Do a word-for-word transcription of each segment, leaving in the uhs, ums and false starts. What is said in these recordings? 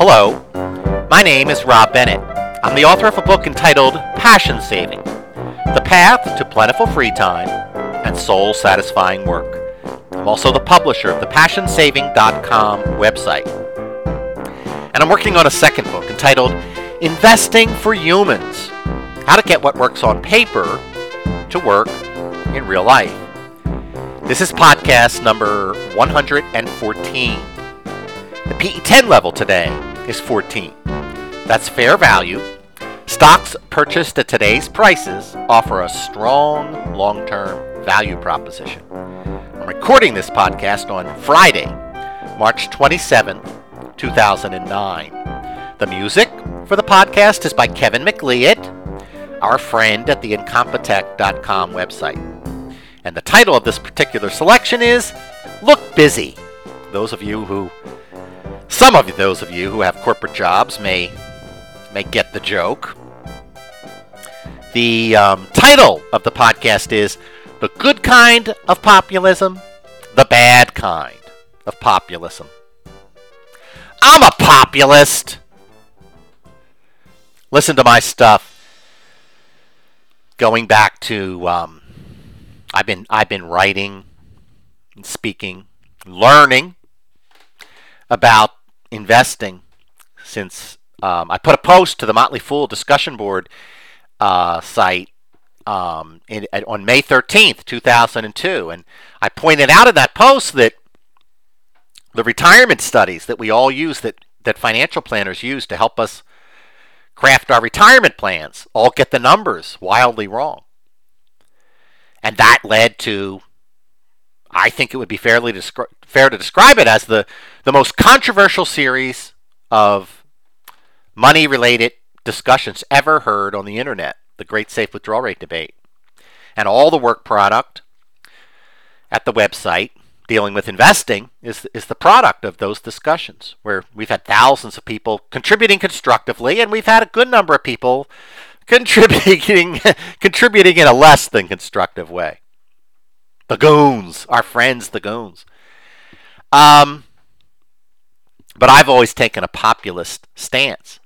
Hello, my name is Rob Bennett. I'm the author of a book entitled Passion Saving: The Path to Plentiful Free Time and Soul-Satisfying Work. I'm also the publisher of the passion saving dot com website. And I'm working on a second book entitled Investing for Humans: How to Get What Works on Paper to Work in Real Life. This is podcast number one hundred fourteen. The P E ten level today is fourteen. That's fair value. Stocks purchased at today's prices offer a strong long-term value proposition. I'm recording this podcast on Friday, March twenty-seventh, two thousand nine. The music for the podcast is by Kevin MacLeod, our friend at the incompetech dot com website. And the title of this particular selection is Look Busy. Those of you who, some of those of you who have corporate jobs may, may get the joke. The um, title of the podcast is The Good Kind of Populism, The Bad Kind of Populism. I'm a populist. Listen to my stuff. Going back to, um, I've been I've been writing and speaking, learning about investing since um, I put a post to the Motley Fool discussion board uh, site um, in, on May thirteenth, two thousand two, and I pointed out in that post that the retirement studies that we all use, that, that financial planners use to help us craft our retirement plans, all get the numbers wildly wrong. And that led to, I think it would be fairly descri- fair to describe it as the, the most controversial series of money-related discussions ever heard on the internet, the Great Safe Withdrawal Rate debate. And all the work product at the website dealing with investing is, is the product of those discussions, where we've had thousands of people contributing constructively, and we've had a good number of people contributing contributing in a less than constructive way. The goons, our friends, the goons. Um, but I've always taken a populist stance.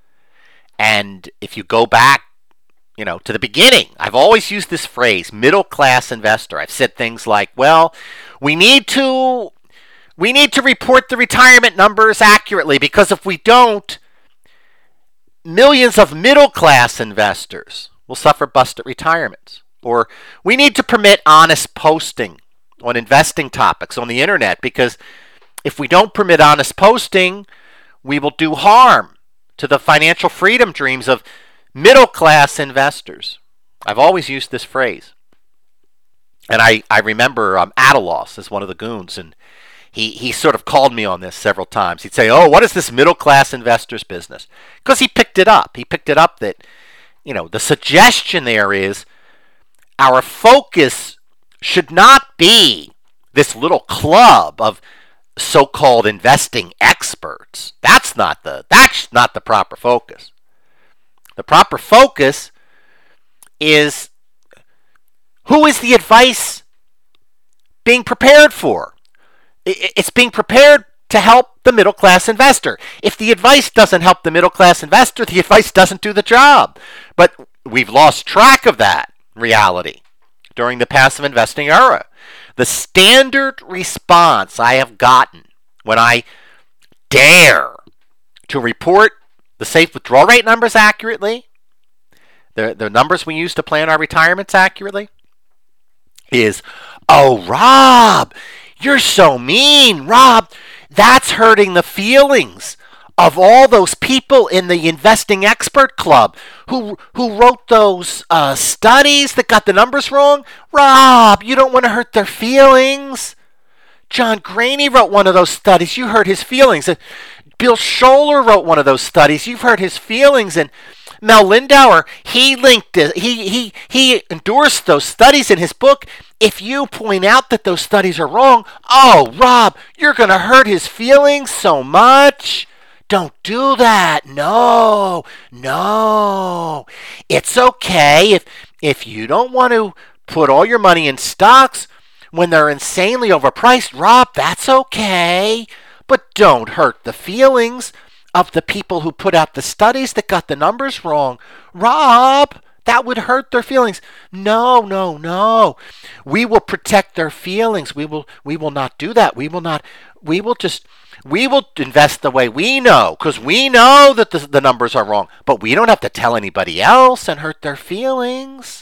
And if you go back, you know, to the beginning, I've always used this phrase, middle-class investor. I've said things like, well, we need to we need to report the retirement numbers accurately, because if we don't, millions of middle-class investors will suffer busted retirements. Or we need to permit honest posting on investing topics on the internet, because if we don't permit honest posting, we will do harm to the financial freedom dreams of middle-class investors. I've always used this phrase. And I, I remember um, Atalos is one of the goons, and He he sort of called me on this several times. He'd say, oh, what is this middle-class investors business? Because he picked it up. He picked it up that, you know, the suggestion there is our focus should not be this little club of so-called investing experts. That's not the that's not the proper focus. The proper focus is, who is the advice being prepared for? It's being prepared to help the middle-class investor. If the advice doesn't help the middle-class investor, the advice doesn't do the job. But we've lost track of that reality during the passive investing era. The standard response I have gotten when I dare to report the safe withdrawal rate numbers accurately, the, the numbers we use to plan our retirements accurately, is, oh, Rob, you're so mean, Rob. That's hurting the feelings of all those people in the Investing Expert Club who who wrote those uh, studies that got the numbers wrong. Rob, you don't want to hurt their feelings. John Graney wrote one of those studies. You hurt his feelings. And Bill Scholler wrote one of those studies. You've hurt his feelings. And Mel Lindauer, he linked it. He he he endorsed those studies in his book. If you point out that those studies are wrong, oh, Rob, you're going to hurt his feelings so much. Don't do that. No, no. It's okay if if you don't want to put all your money in stocks when they're insanely overpriced. Rob, that's okay. But don't hurt the feelings of the people who put out the studies that got the numbers wrong. Rob, that would hurt their feelings. No, no, no. We will protect their feelings. We will we will not do that. We will not we will just we will invest the way we know, because we know that the, the numbers are wrong, but we don't have to tell anybody else and hurt their feelings.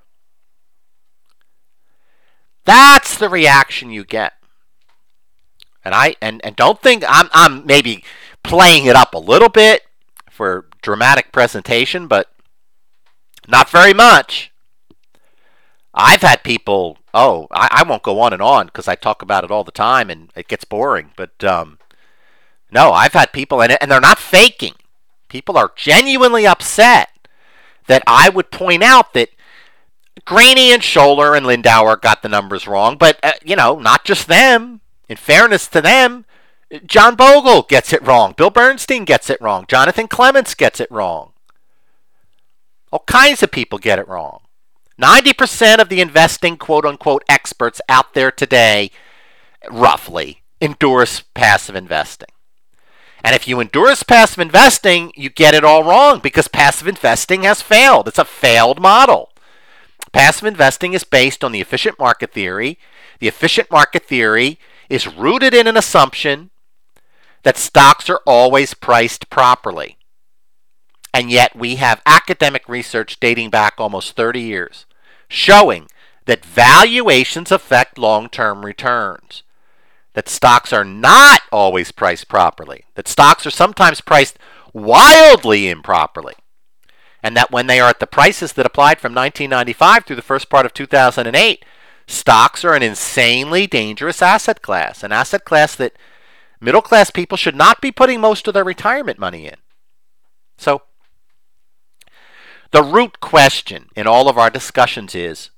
That's the reaction you get. And I and, and don't think I'm I'm maybe playing it up a little bit for dramatic presentation, but not very much. I've had people, oh, I, I won't go on and on because I talk about it all the time and it gets boring. But um, no, I've had people, and, and they're not faking. People are genuinely upset that I would point out that Graney and Scholler and Lindauer got the numbers wrong. But, uh, you know, not just them. In fairness to them, John Bogle gets it wrong. Bill Bernstein gets it wrong. Jonathan Clements gets it wrong. All kinds of people get it wrong. ninety percent of the investing quote-unquote experts out there today, roughly, endorse passive investing. And if you endorse passive investing, you get it all wrong because passive investing has failed. It's a failed model. Passive investing is based on the efficient market theory. The efficient market theory is rooted in an assumption that stocks are always priced properly. And yet we have academic research dating back almost thirty years showing that valuations affect long-term returns, that stocks are not always priced properly, that stocks are sometimes priced wildly improperly, and that when they are at the prices that applied from nineteen ninety-five through the first part of two thousand eight, stocks are an insanely dangerous asset class, an asset class that middle-class people should not be putting most of their retirement money in. So, the root question in all of our discussions is,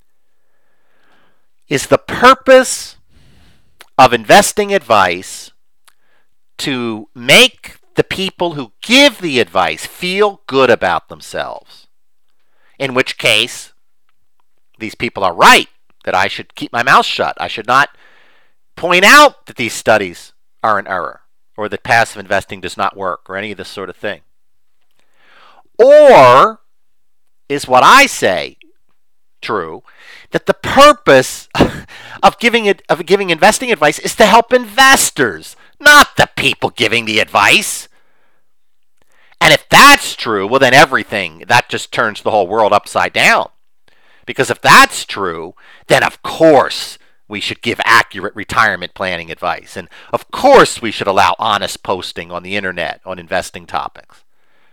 is the purpose of investing advice to make the people who give the advice feel good about themselves? In which case, these people are right that I should keep my mouth shut. I should not point out that these studies are an error, or that passive investing does not work, or any of this sort of thing. Or is what I say true, that the purpose of giving it of giving investing advice is to help investors, not the people giving the advice? And if that's true, well then everything, that just turns the whole world upside down. Because if that's true, then of course we should give accurate retirement planning advice. And of course we should allow honest posting on the internet on investing topics.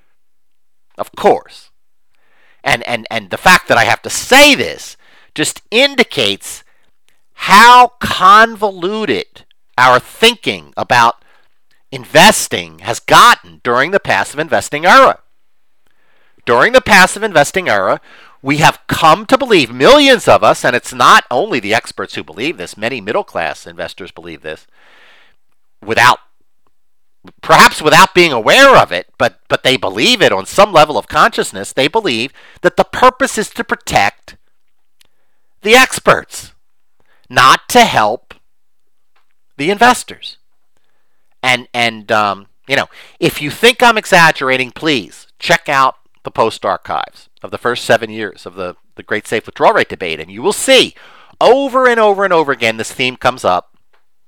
Of course. And, and, and the fact that I have to say this just indicates how convoluted our thinking about investing has gotten during the passive investing era. During the passive investing era, we have come to believe, millions of us, and it's not only the experts who believe this, many middle-class investors believe this, without, perhaps without being aware of it, but, but they believe it on some level of consciousness. They believe that the purpose is to protect the experts, not to help the investors. And, and um, you know, if you think I'm exaggerating, please check out the Post archives of the first seven years of the, the Great Safe Withdrawal Rate debate, and you will see over and over and over again this theme comes up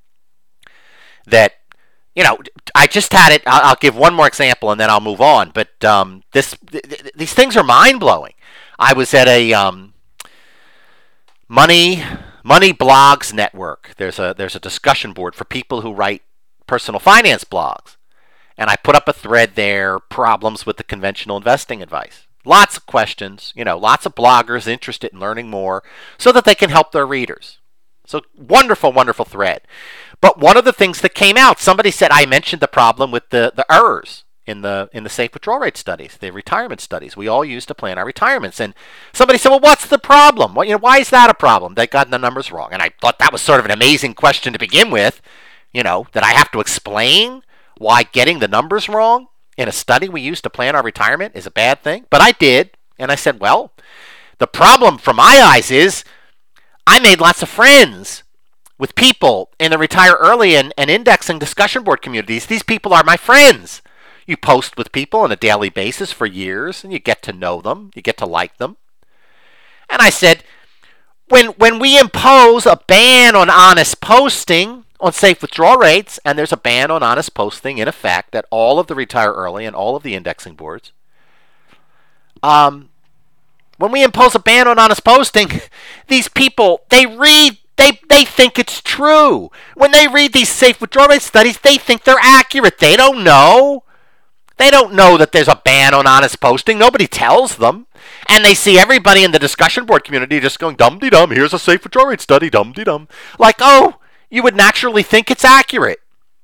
that, you know, I just had it. I'll, I'll give one more example and then I'll move on. But um, this th- th- these things are mind-blowing. I was at a um, Money Money Blogs network. There's a there's a discussion board for people who write personal finance blogs. And I put up a thread there, problems with the conventional investing advice. Lots of questions, you know, lots of bloggers interested in learning more so that they can help their readers. So wonderful, wonderful thread. But one of the things that came out, somebody said I mentioned the problem with the, the errors in the in the safe withdrawal rate studies, the retirement studies we all use to plan our retirements. And somebody said, well, what's the problem? Well, you know, why is that a problem? They got the numbers wrong. And I thought that was sort of an amazing question to begin with, you know, that I have to explain why getting the numbers wrong in a study we use to plan our retirement is a bad thing. But I did. And I said, well, the problem from my eyes is I made lots of friends with people in the retire early and, and indexing discussion board communities. These people are my friends. You post with people on a daily basis for years, and you get to know them. You get to like them. And I said, when when we impose a ban on honest posting on safe withdrawal rates, and there's a ban on honest posting in effect at all of the retire early and all of the indexing boards, um, when we impose a ban on honest posting, these people, they read, they they think it's true. When they read these safe withdrawal rate studies, they think they're accurate. They don't know. They don't know that there's a ban on honest posting. Nobody tells them. And they see everybody in the discussion board community just going, dum-de-dum, here's a safe withdrawal rate study, dum-de-dum. Like, oh, you would naturally think it's accurate.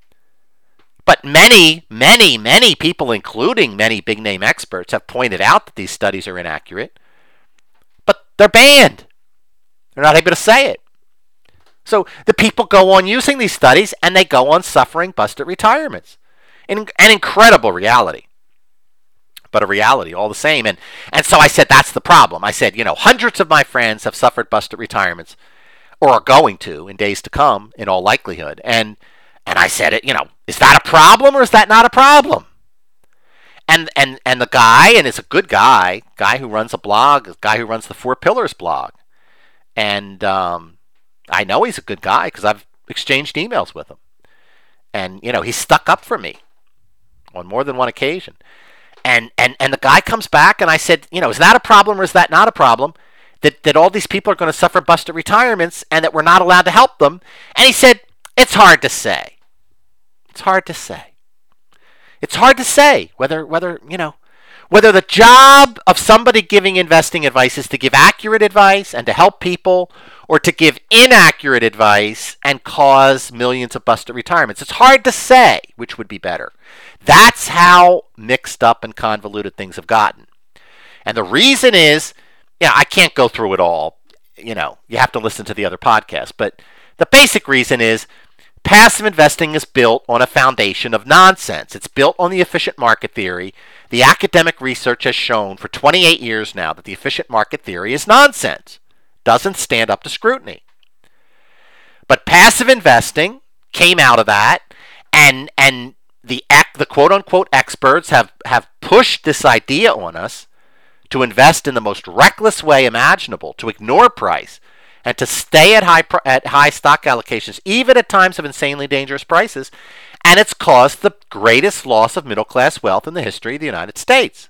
But many, many, many people, including many big-name experts, have pointed out that these studies are inaccurate. But they're banned. They're not able to say it. So the people go on using these studies, and they go on suffering busted retirements. An, an incredible reality. But a reality all the same. And, and so I said, that's the problem. I said, you know, hundreds of my friends have suffered busted retirements, or are going to in days to come, in all likelihood. And and I said, it, you know, is that a problem or is that not a problem? And and and the guy, and it's a good guy, guy who runs a blog, a guy who runs the Four Pillars blog. And um, I know he's a good guy because I've exchanged emails with him. And, you know, he stuck up for me on more than one occasion. And, and and the guy comes back, and I said, you know, is that a problem or is that not a problem? That that all these people are going to suffer busted retirements and that we're not allowed to help them? And he said, it's hard to say. It's hard to say. It's hard to say whether, whether you know, whether the job of somebody giving investing advice is to give accurate advice and to help people, or to give inaccurate advice and cause millions of busted retirements. It's hard to say which would be better. That's how mixed up and convoluted things have gotten. And the reason is, yeah, I can't go through it all. You know, you have to listen to the other podcasts. But the basic reason is passive investing is built on a foundation of nonsense. It's built on the efficient market theory. The academic research has shown for twenty-eight years now that the efficient market theory is nonsense. Doesn't stand up to scrutiny. But passive investing came out of that, and and the the quote-unquote experts have, have pushed this idea on us to invest in the most reckless way imaginable, to ignore price, and to stay at high at high stock allocations, even at times of insanely dangerous prices, and it's caused the greatest loss of middle-class wealth in the history of the United States.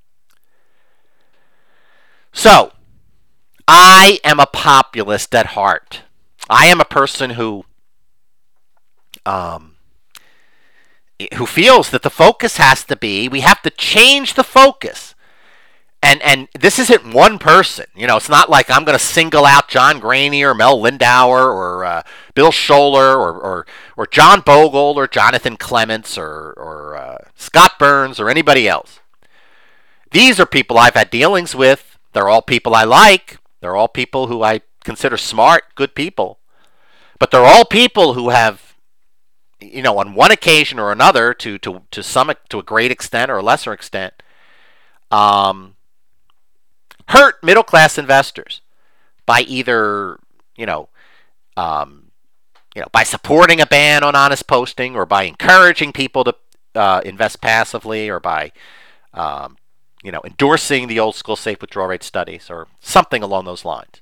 So, I am a populist at heart. I am a person who um, who feels that the focus has to be, we have to change the focus. And and this isn't one person. You know, it's not like I'm going to single out John Graney or Mel Lindauer or uh, Bill Scholler or, or or John Bogle or Jonathan Clements or, or uh, Scott Burns or anybody else. These are people I've had dealings with. They're all people I like. They're all people who I consider smart, good people. But they're all people who have, you know, on one occasion or another, to to to some to a great extent or a lesser extent, um, hurt middle class investors by either, you know, um, you know, by supporting a ban on honest posting, or by encouraging people to uh, invest passively, or by um, you know, endorsing the old school safe withdrawal rate studies, or something along those lines.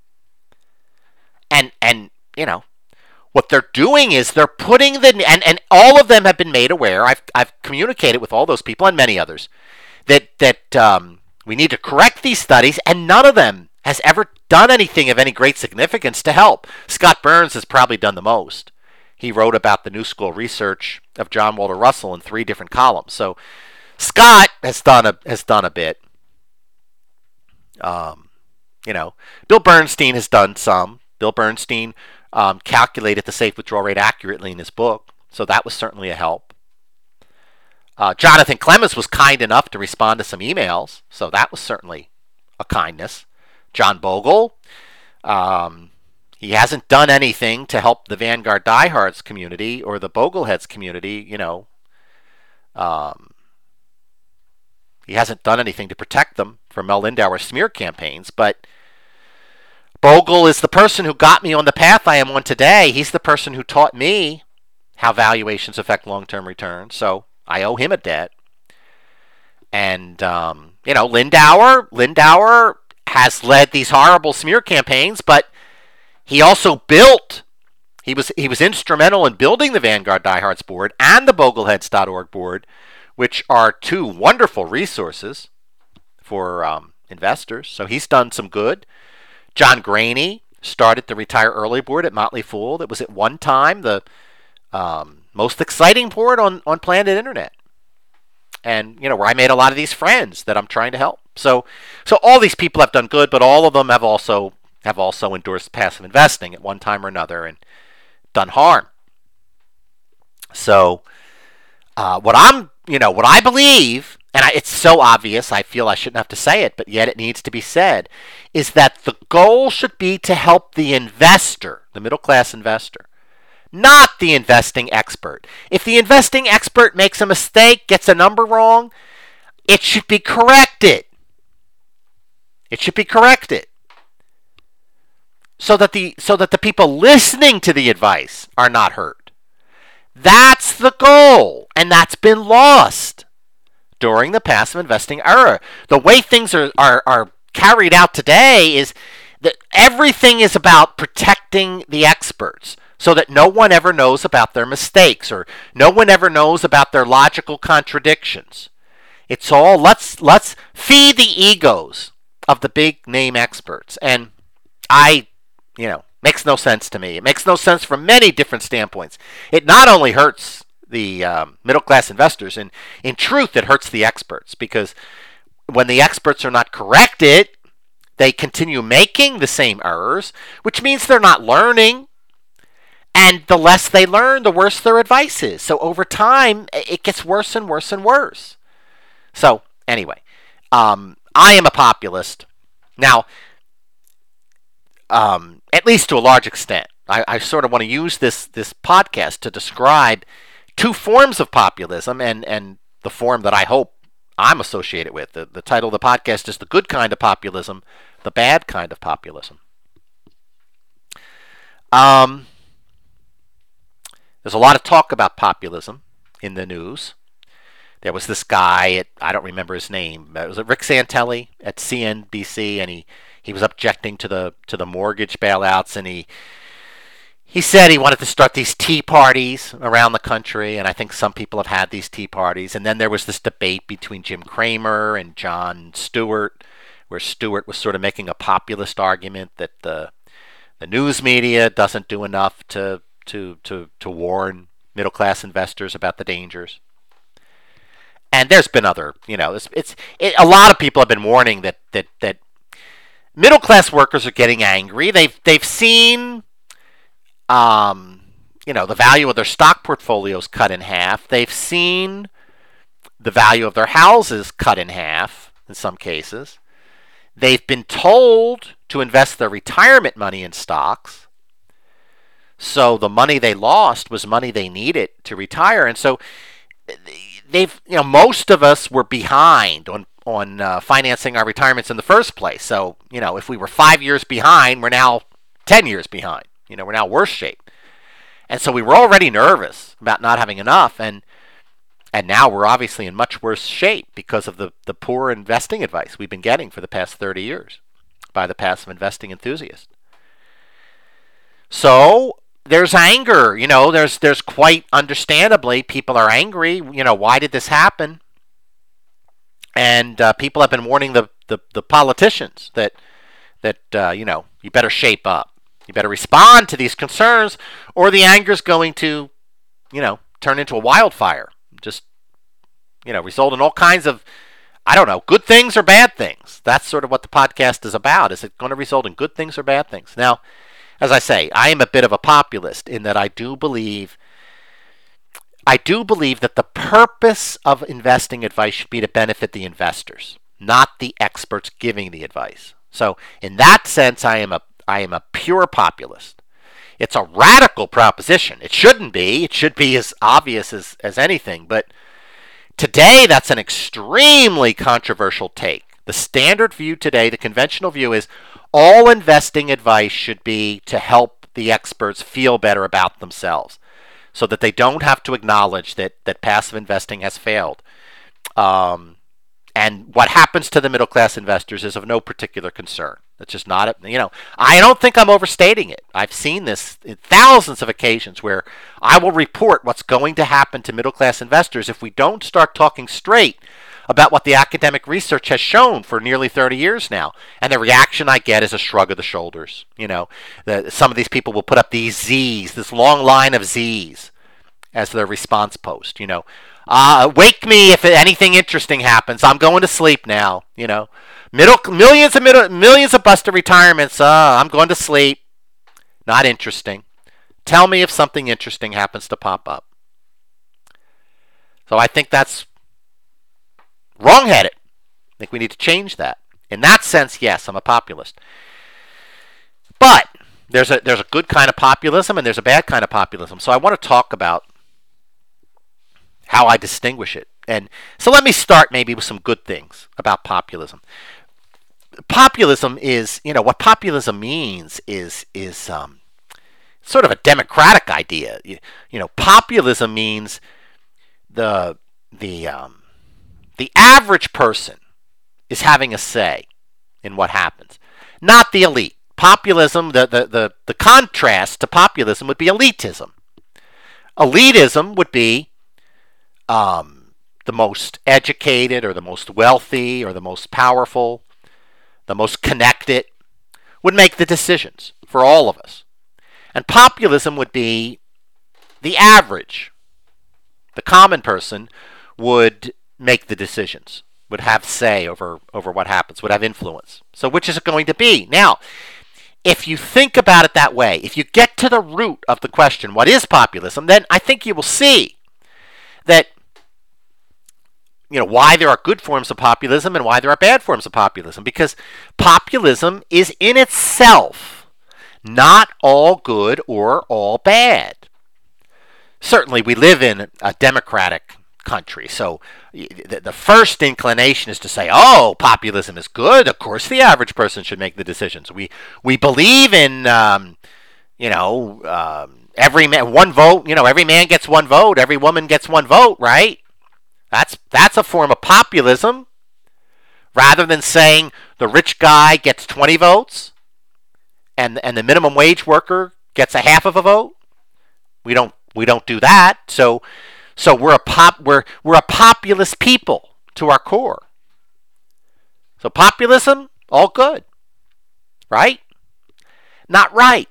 And and you know, what they're doing is they're putting the and, and all of them have been made aware. I've I've communicated with all those people and many others that that um, we need to correct these studies, and none of them has ever done anything of any great significance to help. Scott Burns has probably done the most. He wrote about the new school research of John Walter Russell in three different columns. So Scott has done a has done a bit. Um, you know, Bill Bernstein has done some. Bill Bernstein um, calculated the safe withdrawal rate accurately in his book, so that was certainly a help. Uh, Jonathan Clements was kind enough to respond to some emails, so that was certainly a kindness. John Bogle, um, he hasn't done anything to help the Vanguard Diehards community or the Bogleheads community, you know. Um, he hasn't done anything to protect them from Mel Lindauer smear campaigns, but Bogle is the person who got me on the path I am on today. He's the person who taught me how valuations affect long-term returns, so I owe him a debt. And, um, you know, Lindauer, Lindauer has led these horrible smear campaigns, but he also built, he was he was instrumental in building the Vanguard Diehards board and the Bogleheads dot org board, which are two wonderful resources for um, investors. So he's done some good. John Graney started the Retire Early board at Motley Fool. That was at one time the um, most exciting board on, on planet Internet. And, you know, where I made a lot of these friends that I'm trying to help. So so all these people have done good, but all of them have also have also endorsed passive investing at one time or another and done harm. So uh, what I'm, you know, what I believe, and I, it's so obvious, I feel I shouldn't have to say it, but yet it needs to be said, is that the goal should be to help the investor, the middle class investor, not the investing expert. If the investing expert makes a mistake, gets a number wrong, it should be corrected. It should be corrected. So that the so that the people listening to the advice are not hurt. That's the goal, and that's been lost during the passive investing era. The way things are, are, are carried out today is that everything is about protecting the experts so that no one ever knows about their mistakes or no one ever knows about their logical contradictions. It's all, let's let's feed the egos of the big name experts. And I, you know, makes no sense to me. It makes no sense from many different standpoints. It not only hurts the um, middle class investors, and in truth, it hurts the experts, because when the experts are not corrected, they continue making the same errors, which means they're not learning. And the less they learn, the worse their advice is. So over time, it gets worse and worse and worse. So anyway, um, I am a populist. Now, um, at least to a large extent, I, I sort of want to use this this podcast to describe two forms of populism, and, and the form that I hope I'm associated with. The, the title of the podcast is The Good Kind of Populism, The Bad Kind of Populism. Um, there's a lot of talk about populism in the news. There was this guy, at, I don't remember his name, it was Rick Santelli at C N B C, and he, he was objecting to the to the mortgage bailouts, and he He said he wanted to start these tea parties around the country, and I think some people have had these tea parties. And then there was this debate between Jim Cramer and Jon Stewart, where Stewart was sort of making a populist argument that the the news media doesn't do enough to to to, to warn middle class investors about the dangers. And there's been other, you know, it's, it's it, a lot of people have been warning that that that middle class workers are getting angry. They've they've seen Um, you know, the value of their stock portfolios cut in half. They've seen the value of their houses cut in half in some cases. They've been told to invest their retirement money in stocks. So the money they lost was money they needed to retire. And so they've, you know, most of us were behind on on uh, financing our retirements in the first place. So, you know, if we were five years behind, we're now ten years behind. You know, we're now worse shape. And so we were already nervous about not having enough, and and now we're obviously in much worse shape because of the, the poor investing advice we've been getting for the past thirty years by the passive investing enthusiast. So there's anger, you know, there's there's quite understandably people are angry. You know, why did this happen? And uh, people have been warning the, the, the politicians that, that uh, you know, you better shape up. You better respond to these concerns, or the anger is going to, you know, turn into a wildfire. Just, you know, result in all kinds of, I don't know, good things or bad things. That's sort of what the podcast is about. Is it going to result in good things or bad things? Now, as I say, I am a bit of a populist in that I do believe, I do believe that the purpose of investing advice should be to benefit the investors, not the experts giving the advice. So, in that sense, I am a I am a pure populist. It's a radical proposition. It shouldn't be. It should be as obvious as, as anything. But today, that's an extremely controversial take. The standard view today, the conventional view, is all investing advice should be to help the experts feel better about themselves so that they don't have to acknowledge that, that passive investing has failed. Um, And what happens to the middle class investors is of no particular concern. It's just not, a, you know, I don't think I'm overstating it. I've seen this in thousands of occasions where I will report what's going to happen to middle class investors if we don't start talking straight about what the academic research has shown for nearly thirty years now. And the reaction I get is a shrug of the shoulders. You know, the, some of these people will put up these Z's, this long line of Z's as their response post, you know. Uh, wake me if anything interesting happens. I'm going to sleep now. You know, middle millions of middle, millions of Buster retirements. Uh, I'm going to sleep. Not interesting. Tell me if something interesting happens to pop up. So I think that's wrong-headed. I think we need to change that. In that sense, yes, I'm a populist. But there's a there's a good kind of populism and there's a bad kind of populism. So I want to talk about how I distinguish it. And so let me start maybe with some good things about populism. Populism is, you know, what populism means is is um, sort of a democratic idea. You, you know, populism means the the um, the average person is having a say in what happens, not the elite. Populism, the the the, the contrast to populism would be elitism. Elitism would be Um, the most educated or the most wealthy or the most powerful, the most connected, would make the decisions for all of us. And populism would be the average. The common person would make the decisions, would have say over, over what happens, would have influence. So which is it going to be? Now, if you think about it that way, if you get to the root of the question, what is populism, then I think you will see that, you know, why there are good forms of populism and why there are bad forms of populism. Because populism is in itself not all good or all bad. Certainly, we live in a democratic country, so the first inclination is to say, oh, populism is good. Of course, the average person should make the decisions. We we believe in, um, you know, um, every man, one vote, you know, every man gets one vote, every woman gets one vote, right? That's that's a form of populism. Rather than saying the rich guy gets twenty votes and and the minimum wage worker gets a half of a vote, we don't we don't do that. So so we're a pop we're we're a populist people to our core. So populism, all good, right? Not right.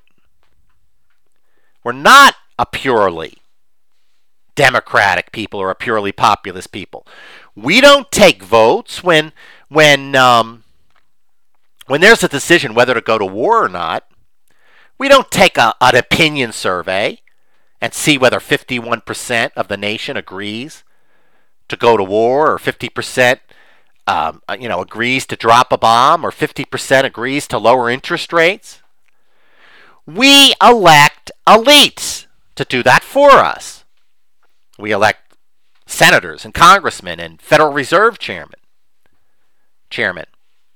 We're not a purely democratic people or a purely populist people. We don't take votes when when um, when there's a decision whether to go to war or not. We don't take a, an opinion survey and see whether fifty-one percent of the nation agrees to go to war, or fifty percent um, you know agrees to drop a bomb, or fifty percent agrees to lower interest rates. We elect elites to do that for us. We elect senators and congressmen and Federal Reserve chairmen. Chairmen.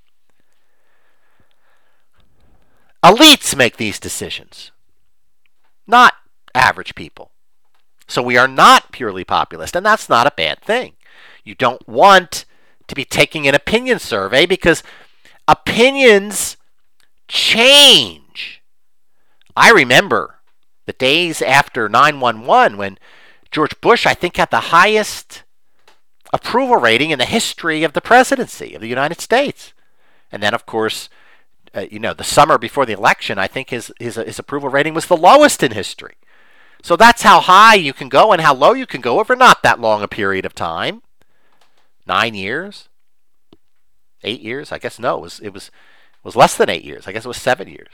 Elites make these decisions, not average people. So we are not purely populist, and that's not a bad thing. You don't want to be taking an opinion survey because opinions change. I remember the days after nine one one when George Bush, I think, had the highest approval rating in the history of the presidency of the United States. And then, of course, uh, you know, the summer before the election, I think his, his his approval rating was the lowest in history. So that's how high you can go and how low you can go over not that long a period of time. Nine years? Eight years? I guess no, it was it was it was less than eight years. I guess it was seven years.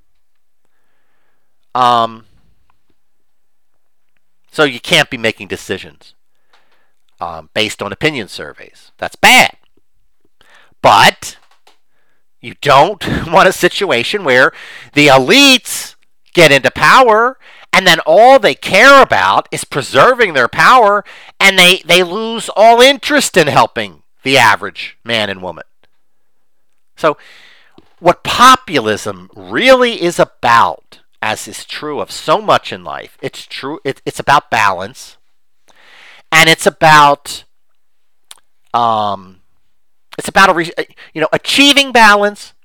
Um. So you can't be making decisions um, based on opinion surveys. That's bad. But you don't want a situation where the elites get into power and then all they care about is preserving their power, and they, they lose all interest in helping the average man and woman. So what populism really is about, as is true of so much in life, it's true. It, it's about balance, and it's about um, It's about a re- you know achieving balance,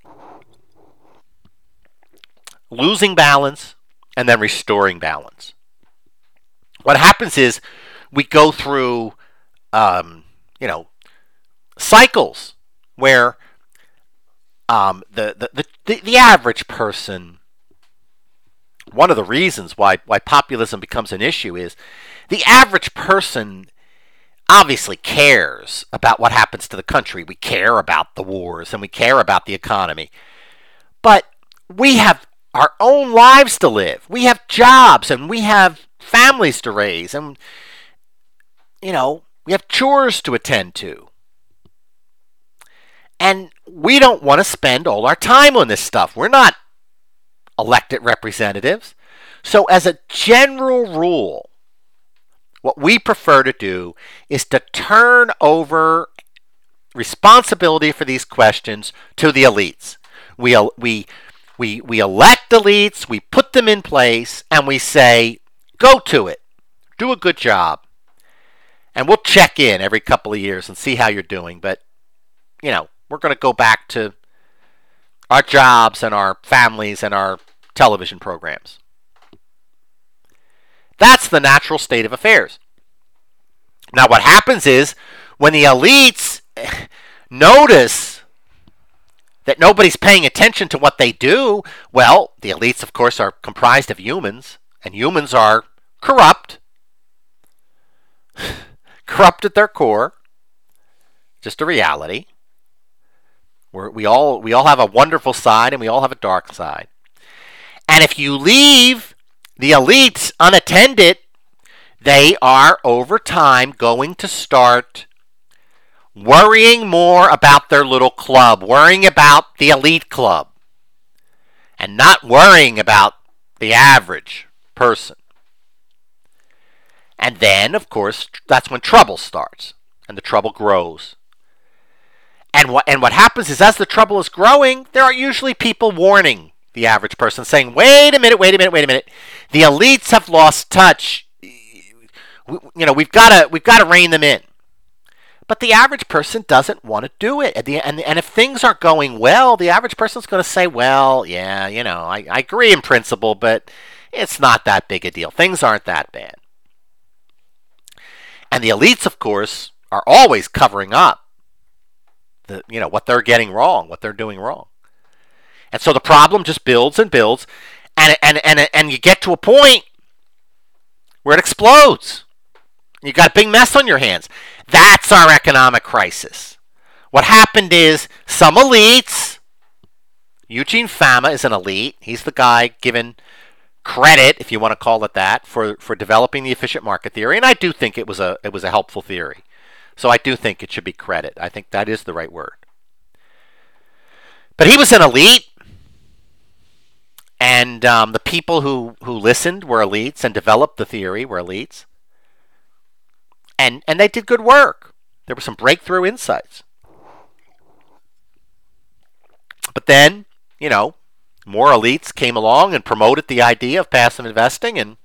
losing balance, and then restoring balance. What happens is we go through um, you know cycles where um, the, the, the, the average person, one of the reasons why, why populism becomes an issue is the average person obviously cares about what happens to the country. We care about the wars and we care about the economy. But we have our own lives to live. We have jobs and we have families to raise, and you know, we have chores to attend to. And we don't want to spend all our time on this stuff. We're not elected representatives. So as a general rule, what we prefer to do is to turn over responsibility for these questions to the elites. We, we, we, we elect elites, we put them in place, and we say, go to it. Do a good job. And we'll check in every couple of years and see how you're doing. But, you know, we're going to go back to our jobs and our families and our television programs. That's the natural state of affairs. Now, what happens is when the elites notice that nobody's paying attention to what they do, well, the elites, of course, are comprised of humans, and humans are corrupt, corrupt at their core. Just a reality. We're, we all we all have a wonderful side and we all have a dark side. And if you leave the elites unattended, they are over time going to start worrying more about their little club, worrying about the elite club, and not worrying about the average person. And then, of course, that's when trouble starts and the trouble grows. And what and what happens is as the trouble is growing, there are usually people warning the average person, saying, wait a minute, wait a minute, wait a minute. The elites have lost touch. You know, we've got to we've got to rein them in. But the average person doesn't want to do it. And, and, and if things aren't going well, the average person's going to say, well, yeah, you know, I, I agree in principle, but it's not that big a deal. Things aren't that bad. And the elites, of course, are always covering up the, you know, what they're getting wrong, what they're doing wrong. And so the problem just builds and builds, and and and and you get to a point where it explodes. You got a big mess on your hands. That's our economic crisis. What happened is some elites, Eugene Fama is an elite. He's the guy given credit, if you want to call it that, for, for developing the efficient market theory. And I do think it was a it was a helpful theory. So I do think it should be credit. I think that is the right word. But he was an elite, and um, the people who, who listened were elites and developed the theory were elites. And and they did good work. There were some breakthrough insights. But then, you know, more elites came along and promoted the idea of passive investing, and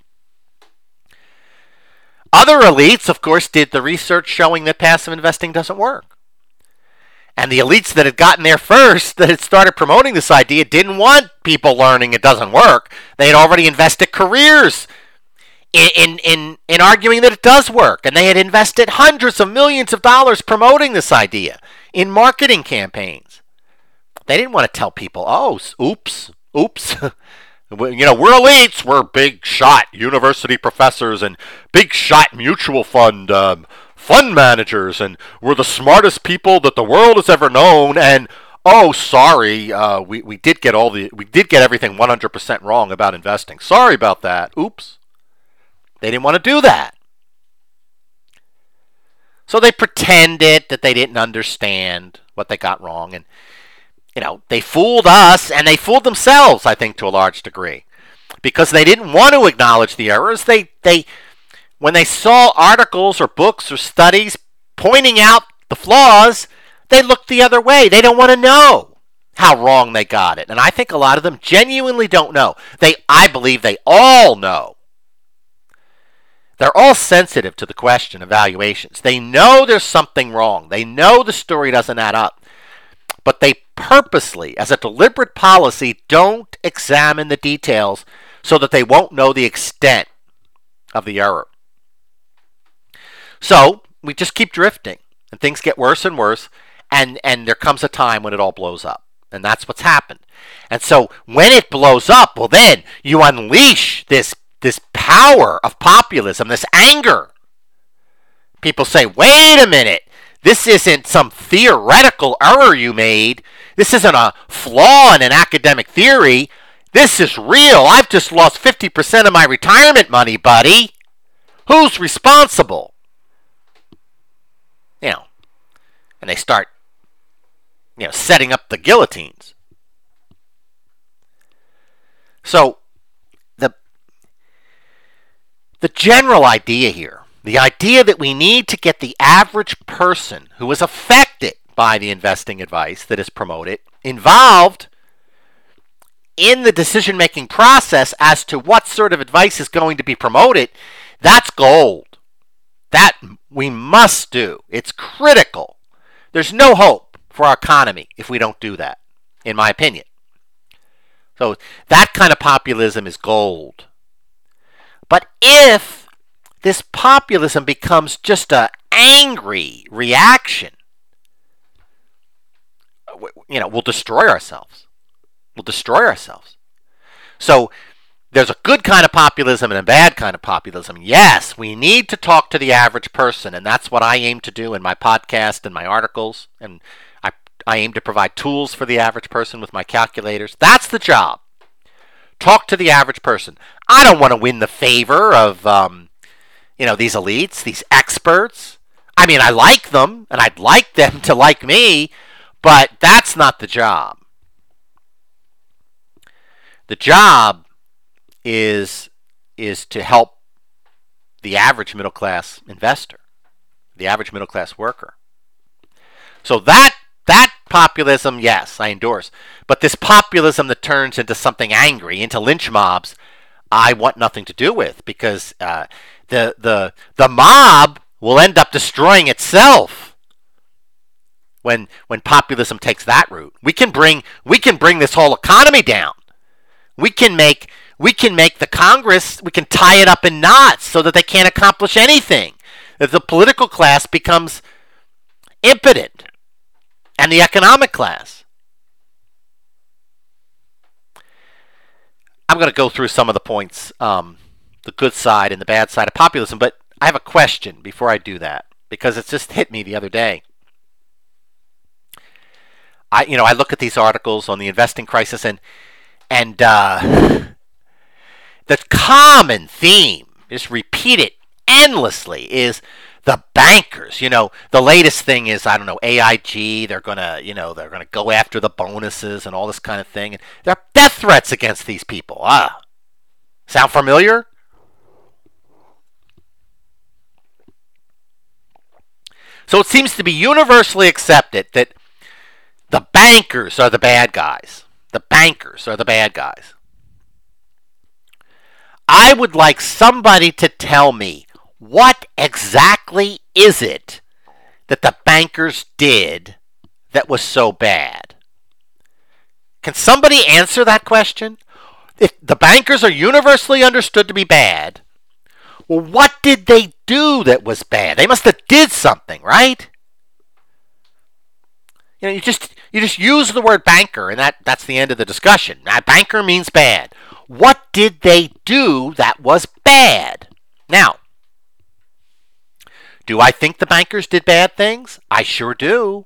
other elites, of course, did the research showing that passive investing doesn't work. And the elites that had gotten there first, that had started promoting this idea, didn't want people learning it doesn't work. They had already invested careers in, in, in, in arguing that it does work. And they had invested hundreds of millions of dollars promoting this idea in marketing campaigns. They didn't want to tell people, oh, oops, oops. You know, we're elites. We're big shot university professors and big shot mutual fund um, fund managers, and we're the smartest people that the world has ever known. And oh, sorry, uh, we we did get all the we did get everything one hundred percent wrong about investing. Sorry about that. Oops. They didn't want to do that, so they pretended that they didn't understand what they got wrong, and you know, they fooled us, and they fooled themselves, I think, to a large degree. Because they didn't want to acknowledge the errors. They, they, when they saw articles or books or studies pointing out the flaws, they looked the other way. They don't want to know how wrong they got it. And I think a lot of them genuinely don't know. They, I believe they all know They're all sensitive to the question of valuations. They know there's something wrong. They know the story doesn't add up. But they purposely, as a deliberate policy, don't examine the details so that they won't know the extent of the error. So we just keep drifting, and things get worse and worse, and, and there comes a time when it all blows up. And that's what's happened. And so when it blows up, well then you unleash this this power of populism, this anger. People say, wait a minute, this isn't some theoretical error you made. This isn't a flaw in an academic theory. This is real. I've just lost fifty percent of my retirement money, buddy. Who's responsible? You know, and they start, you know, setting up the guillotines. So, the the general idea here, the idea that we need to get the average person who is affected by the investing advice that is promoted involved in the decision-making process as to what sort of advice is going to be promoted, that's gold. That we must do. It's critical. There's no hope for our economy if we don't do that, in my opinion. So that kind of populism is gold. But if this populism becomes just an angry reaction, you know, we'll destroy ourselves. We'll destroy ourselves. So there's a good kind of populism and a bad kind of populism. Yes, we need to talk to the average person, and that's what I aim to do in my podcast and my articles. And I, I aim to provide tools for the average person with my calculators. That's the job. Talk to the average person. I don't want to win the favor of, um, you know, these elites, these experts. I mean, I like them, and I'd like them to like me, but that's not the job. The job is is to help the average middle class investor, the average middle class worker. So that that populism, yes, I endorse. But this populism that turns into something angry, into lynch mobs, I want nothing to do with, because uh, the the the mob will end up destroying itself when when populism takes that route. We can bring we can bring this whole economy down. We can make we can make the Congress, we can tie it up in knots so that they can't accomplish anything. That the political class becomes impotent, and the economic class. I'm going to go through some of the points, um, the good side and the bad side of populism, but I have a question before I do that, because it just hit me the other day. I, you know, I look at these articles on the investing crisis, and And uh, the common theme is repeated endlessly is the bankers. You know, the latest thing is, I don't know, A I G. They're gonna, you know, they're gonna go after the bonuses and all this kind of thing. And there are death threats against these people. Ah, sound familiar? So it seems to be universally accepted that the bankers are the bad guys. The bankers are the bad guys. I would like somebody to tell me, what exactly is it that the bankers did that was so bad? Can somebody answer that question? If the bankers are universally understood to be bad, well, what did they do that was bad? They must have did something, right? You know, you just you just use the word banker, and that, that's the end of the discussion. Now, banker means bad. What did they do that was bad? Now, do I think the bankers did bad things? I sure do.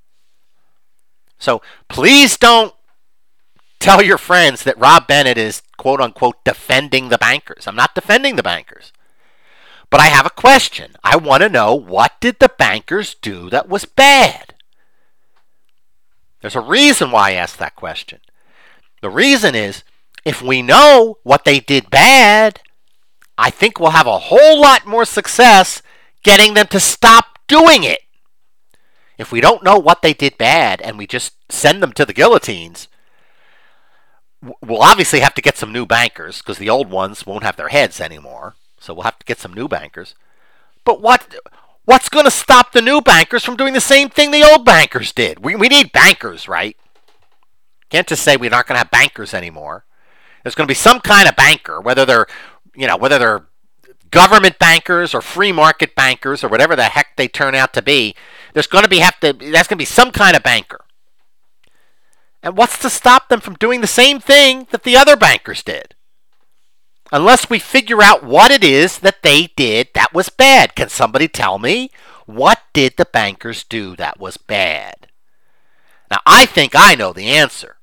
So please don't tell your friends that Rob Bennett is, quote unquote, defending the bankers. I'm not defending the bankers. But I have a question. I want to know, what did the bankers do that was bad? There's a reason why I asked that question. The reason is, if we know what they did bad, I think we'll have a whole lot more success getting them to stop doing it. If we don't know what they did bad and we just send them to the guillotines, we'll obviously have to get some new bankers, because the old ones won't have their heads anymore. so we'll have to get some new bankers. But what what's going to stop the new bankers from doing the same thing the old bankers did? We we need bankers, right? Can't just say we're not going to have bankers anymore. There's going to be some kind of banker, whether they're, you know, whether they're government bankers or free market bankers or whatever the heck they turn out to be. There's going to be have to there's going to be some kind of banker. And what's to stop them from doing the same thing that the other bankers did? Unless we figure out what it is that they did that was bad. Can somebody tell me? What did the bankers do that was bad? Now, I think I know the answer.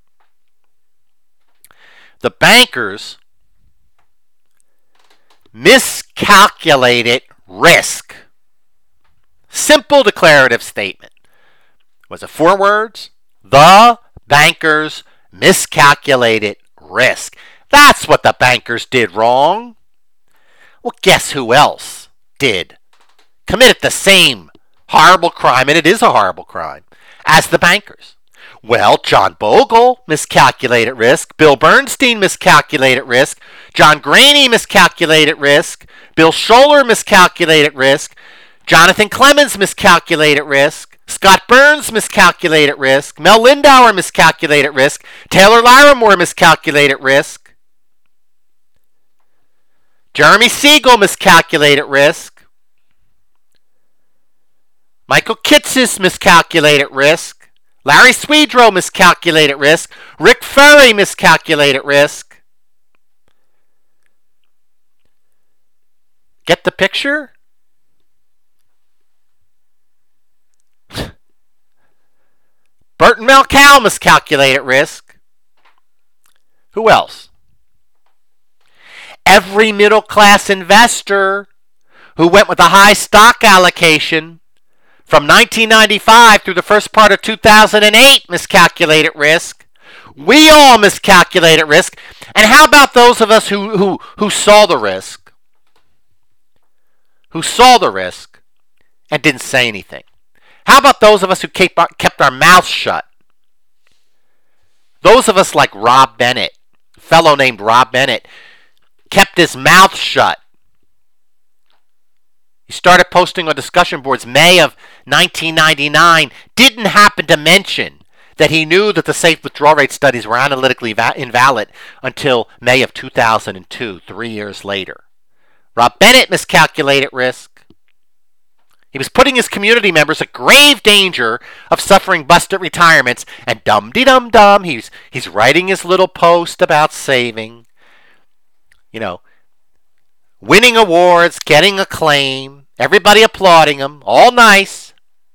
The bankers miscalculated risk. Simple declarative statement. Was it four words? The bankers miscalculated risk. That's what the bankers did wrong. Well, guess who else did? Committed the same horrible crime, and it is a horrible crime, as the bankers. Well, John Bogle miscalculated risk. Bill Bernstein miscalculated risk. John Graney miscalculated risk. Bill Scholler miscalculated risk. Jonathan Clemens miscalculated risk. Scott Burns miscalculated risk. Mel Lindauer miscalculated risk. Taylor Larimore miscalculated risk. Jeremy Siegel miscalculated risk. Michael Kitces miscalculated risk. Larry Swedroe miscalculated risk. Rick Furry miscalculated risk. Get the picture? Burton Malcow miscalculated risk. Who else? Every middle-class investor who went with a high stock allocation from nineteen ninety-five through the first part of two thousand eight miscalculated risk. We all miscalculated risk. And how about those of us who, who, who saw the risk? Who saw the risk and didn't say anything? How about those of us who kept our, kept our mouths shut? Those of us like Rob Bennett, a fellow named Rob Bennett, kept his mouth shut. He started posting on discussion boards May of nineteen ninety-nine, didn't happen to mention that he knew that the safe withdrawal rate studies were analytically va- invalid until May of two thousand two, three years later. Rob Bennett miscalculated risk. He was putting his community members at grave danger of suffering busted retirements, and dum-de-dum-dum, he's, he's writing his little post about saving, you know, winning awards, getting acclaim, everybody applauding him, all nice.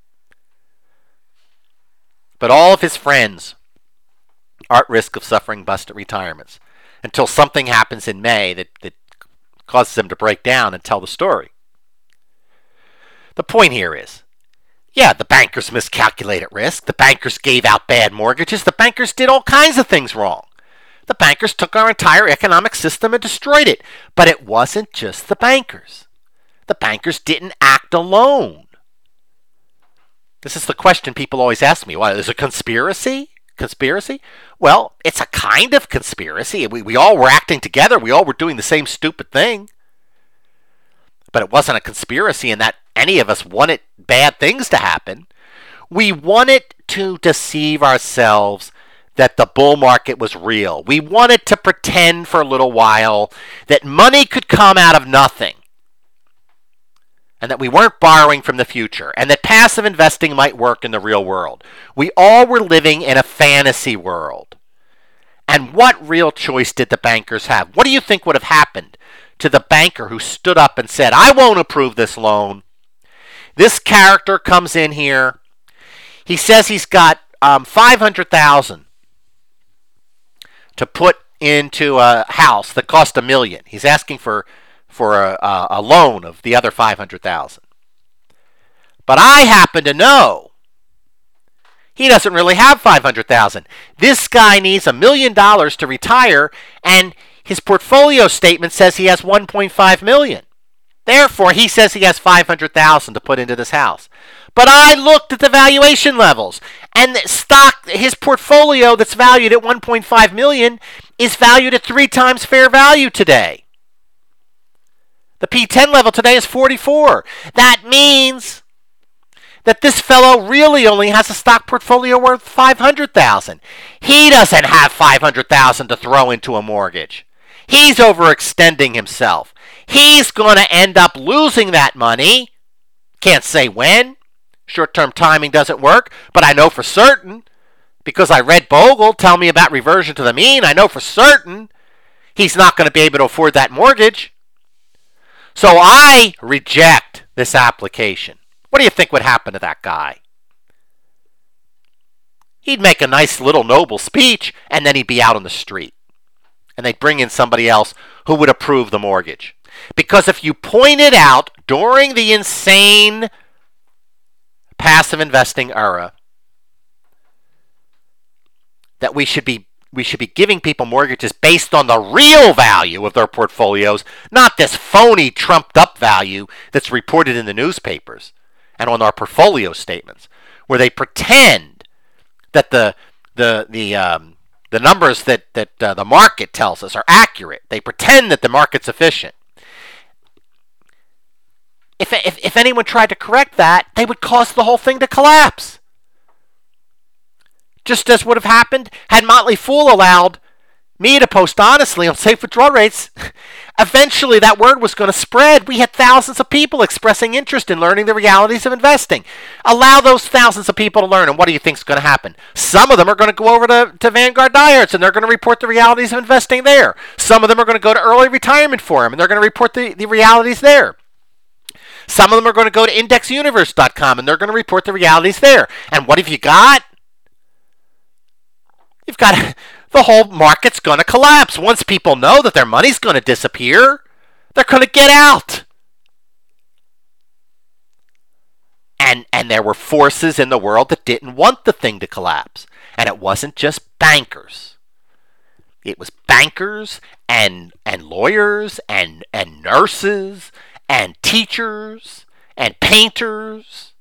But all of his friends are at risk of suffering busted retirements until something happens in May that, that causes them to break down and tell the story. The point here is, yeah, the bankers miscalculated risk. The bankers gave out bad mortgages. The bankers did all kinds of things wrong. The bankers took our entire economic system and destroyed it. But it wasn't just the bankers. The bankers didn't act alone. This is the question people always ask me. Well, is it a conspiracy? Conspiracy? Well, it's a kind of conspiracy. We, we all were acting together. We all were doing the same stupid thing. But it wasn't a conspiracy in that any of us wanted bad things to happen. We wanted to deceive ourselves that the bull market was real. We wanted to pretend for a little while that money could come out of nothing, and that we weren't borrowing from the future, and that passive investing might work in the real world. We all were living in a fantasy world. And what real choice did the bankers have? What do you think would have happened to the banker who stood up and said, I won't approve this loan? This character comes in here. He says he's got um, five hundred thousand dollars to put into a house that cost a million. He's asking for for a, a, a loan of the other five hundred thousand dollars. But I happen to know he doesn't really have five hundred thousand dollars. This guy needs a million dollars to retire, and his portfolio statement says he has one point five million dollars. Therefore, he says he has five hundred thousand dollars to put into this house. But I looked at the valuation levels, and the stock, his portfolio that's valued at one point five million dollars is valued at three times fair value today. The P ten level today is forty-four. That means that this fellow really only has a stock portfolio worth five hundred thousand dollars. He doesn't have five hundred thousand dollars to throw into a mortgage. He's overextending himself. He's going to end up losing that money. Can't say when. Short-term timing doesn't work, but I know for certain, because I read Bogle tell me about reversion to the mean, I know for certain he's not going to be able to afford that mortgage. So I reject this application. What do you think would happen to that guy? He'd make a nice little noble speech, and then he'd be out on the street. And they'd bring in somebody else who would approve the mortgage. Because if you pointed out during the insane passive investing era that we should be we should be giving people mortgages based on the real value of their portfolios, not this phony trumped up value that's reported in the newspapers and on our portfolio statements, where they pretend that the the the um, the numbers that that uh, the market tells us are accurate. They pretend that the market's efficient. If, if if anyone tried to correct that, they would cause the whole thing to collapse. Just as would have happened had Motley Fool allowed me to post honestly on safe withdrawal rates. Eventually that word was going to spread. We had thousands of people expressing interest in learning the realities of investing. Allow those thousands of people to learn, and what do you think is going to happen? Some of them are going to go over to, to Vanguard Diehards, and they're going to report the realities of investing there. Some of them are going to go to Early Retirement Forum, and they're going to report the, the realities there. Some of them are going to go to index universe dot com, and they're going to report the realities there. And what have you got? You've got the whole market's going to collapse. Once people know that their money's going to disappear, they're going to get out. And and there were forces in the world that didn't want the thing to collapse. And it wasn't just bankers. It was bankers and and lawyers and and nurses and teachers and painters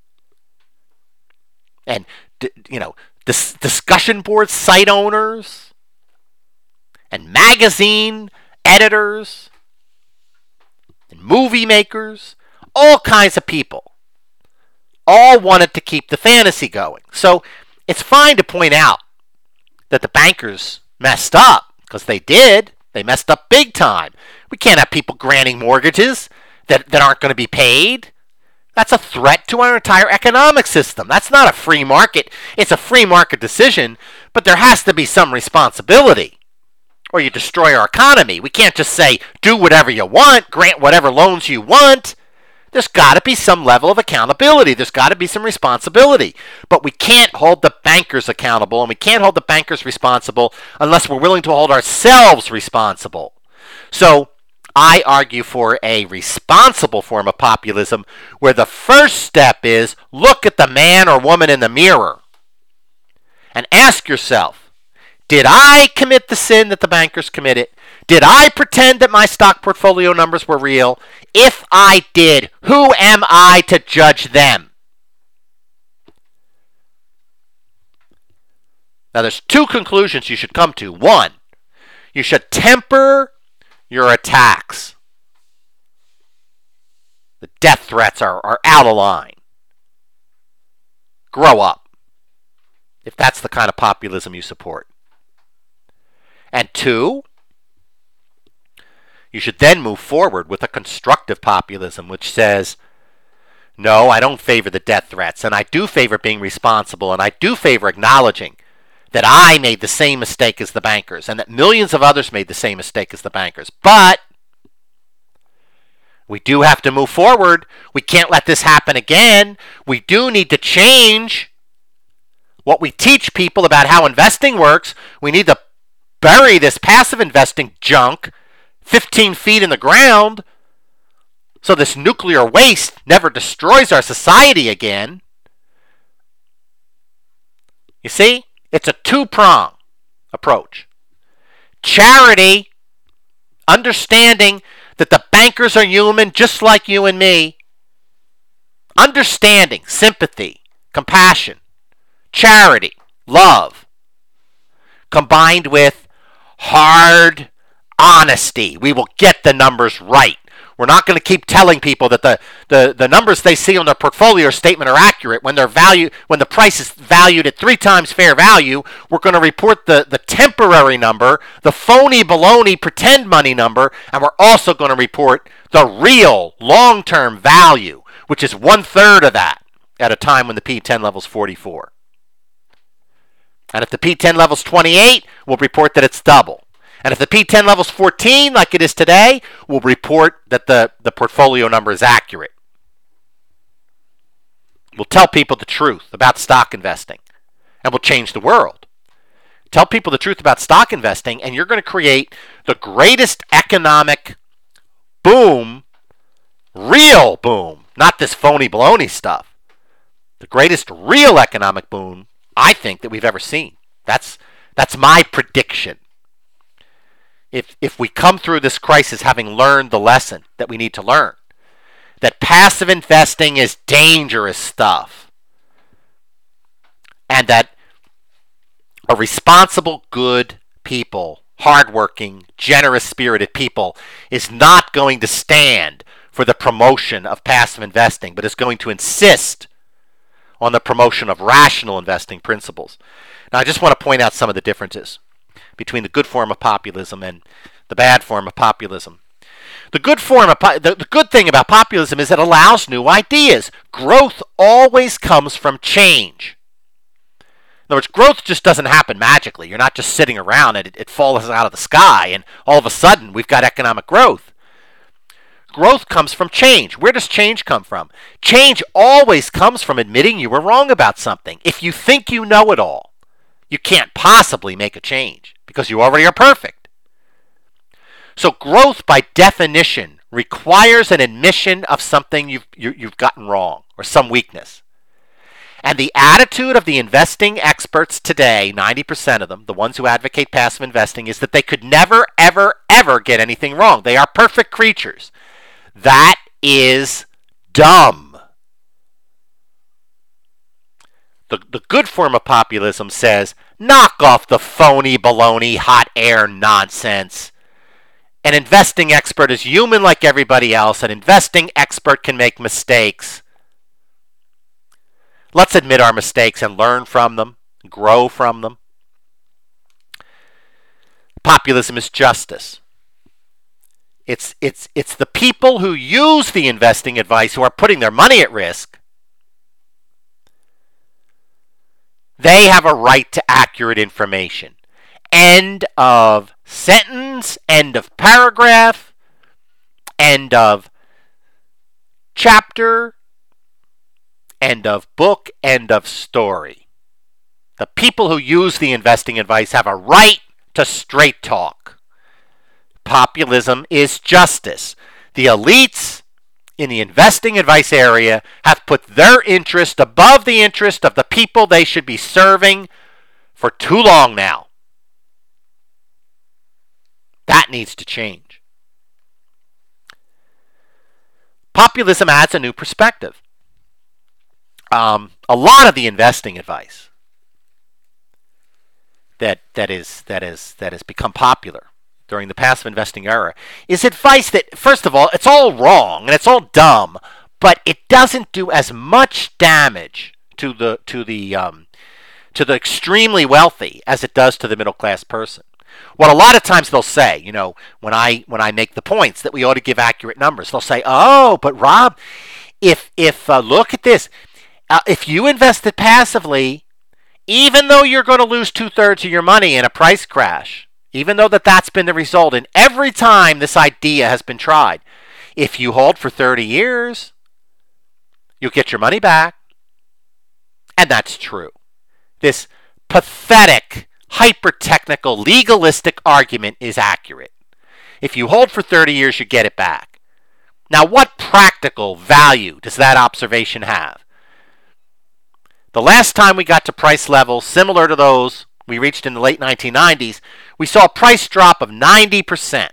and, you know, dis- discussion board site owners and magazine editors and movie makers, all kinds of people, all wanted to keep the fantasy going. So it's fine to point out that the bankers messed up, because they did. They messed up big time. We can't have people granting mortgages that, that aren't going to be paid. That's a threat to our entire economic system. That's not a free market. It's a free market decision, but there has to be some responsibility, or you destroy our economy. We can't just say, do whatever you want, grant whatever loans you want. There's got to be some level of accountability. There's got to be some responsibility. But we can't hold the bankers accountable, and we can't hold the bankers responsible unless we're willing to hold ourselves responsible. So I argue for a responsible form of populism where the first step is look at the man or woman in the mirror and ask yourself, did I commit the sin that the bankers committed? Did I pretend that my stock portfolio numbers were real? If I did, who am I to judge them? Now, there's two conclusions you should come to. One, you should temper your attacks. The death threats are, are out of line. Grow up, if that's the kind of populism you support. And two, you should then move forward with a constructive populism which says, no, I don't favor the death threats, and I do favor being responsible, and I do favor acknowledging that I made the same mistake as the bankers, and that millions of others made the same mistake as the bankers. But we do have to move forward. We can't let this happen again. We do need to change what we teach people about how investing works. We need to bury this passive investing junk fifteen feet in the ground so this nuclear waste never destroys our society again. You see? It's a two-prong approach. Charity, understanding that the bankers are human just like you and me. Understanding, sympathy, compassion, charity, love, combined with hard honesty. We will get the numbers right. We're not going to keep telling people that the, the, the numbers they see on their portfolio statement are accurate when their value when the price is valued at three times fair value. We're going to report the, the temporary number, the phony baloney pretend money number, and we're also going to report the real long-term value, which is one third of that at a time when the P ten level is forty-four. And if the P ten level is twenty-eight, we'll report that it's double. And if the P ten level is fourteen, like it is today, we'll report that the, the portfolio number is accurate. We'll tell people the truth about stock investing, and we'll change the world. Tell people the truth about stock investing, and you're going to create the greatest economic boom, real boom, not this phony baloney stuff. The greatest real economic boom, I think, that we've ever seen. That's that's my prediction. If if we come through this crisis having learned the lesson that we need to learn, that passive investing is dangerous stuff, and that a responsible, good people, hardworking, generous-spirited people is not going to stand for the promotion of passive investing, but is going to insist on the promotion of rational investing principles. Now, I just want to point out some of the differences between the good form of populism and the bad form of populism. The good form of po- the, the good thing about populism is it allows new ideas. Growth always comes from change. In other words, growth just doesn't happen magically. You're not just sitting around and it, it falls out of the sky and all of a sudden we've got economic growth. Growth comes from change. Where does change come from? Change always comes from admitting you were wrong about something. If you think you know it all, you can't possibly make a change because you already are perfect. So growth, by definition, requires an admission of something you've, you, you've gotten wrong or some weakness. And the attitude of the investing experts today, ninety percent of them, the ones who advocate passive investing, is that they could never, ever, ever get anything wrong. They are perfect creatures. That is dumb. The, the good form of populism says, knock off the phony baloney hot air nonsense. An investing expert is human like everybody else. An investing expert can make mistakes. Let's admit our mistakes and learn from them, grow from them. Populism is justice. It's, it's, it's the people who use the investing advice who are putting their money at risk. They have a right to accurate information. End of sentence, end of paragraph, end of chapter, end of book, end of story. The people who use the investing advice have a right to straight talk. Populism is justice. The elites in the investing advice area have put their interest above the interest of the people they should be serving for too long now. That needs to change. Populism adds a new perspective. Um, a lot of the investing advice that that is that is that has become popular during the passive investing era is advice that, first of all, it's all wrong and it's all dumb, but it doesn't do as much damage to the to the um, to the extremely wealthy as it does to the middle class person. What a lot of times they'll say, you know, when I when I make the points that we ought to give accurate numbers, they'll say, "Oh, but Rob, if if uh, look at this, uh, if you invested passively, even though you're going to lose two thirds of your money in a price crash." Even though that that's been the result, and every time this idea has been tried, if you hold for thirty years, you'll get your money back. And that's true. This pathetic, hyper-technical, legalistic argument is accurate. If you hold for thirty years, you get it back. Now, what practical value does that observation have? The last time we got to price levels similar to those we reached in the late nineteen nineties, we saw a price drop of ninety percent.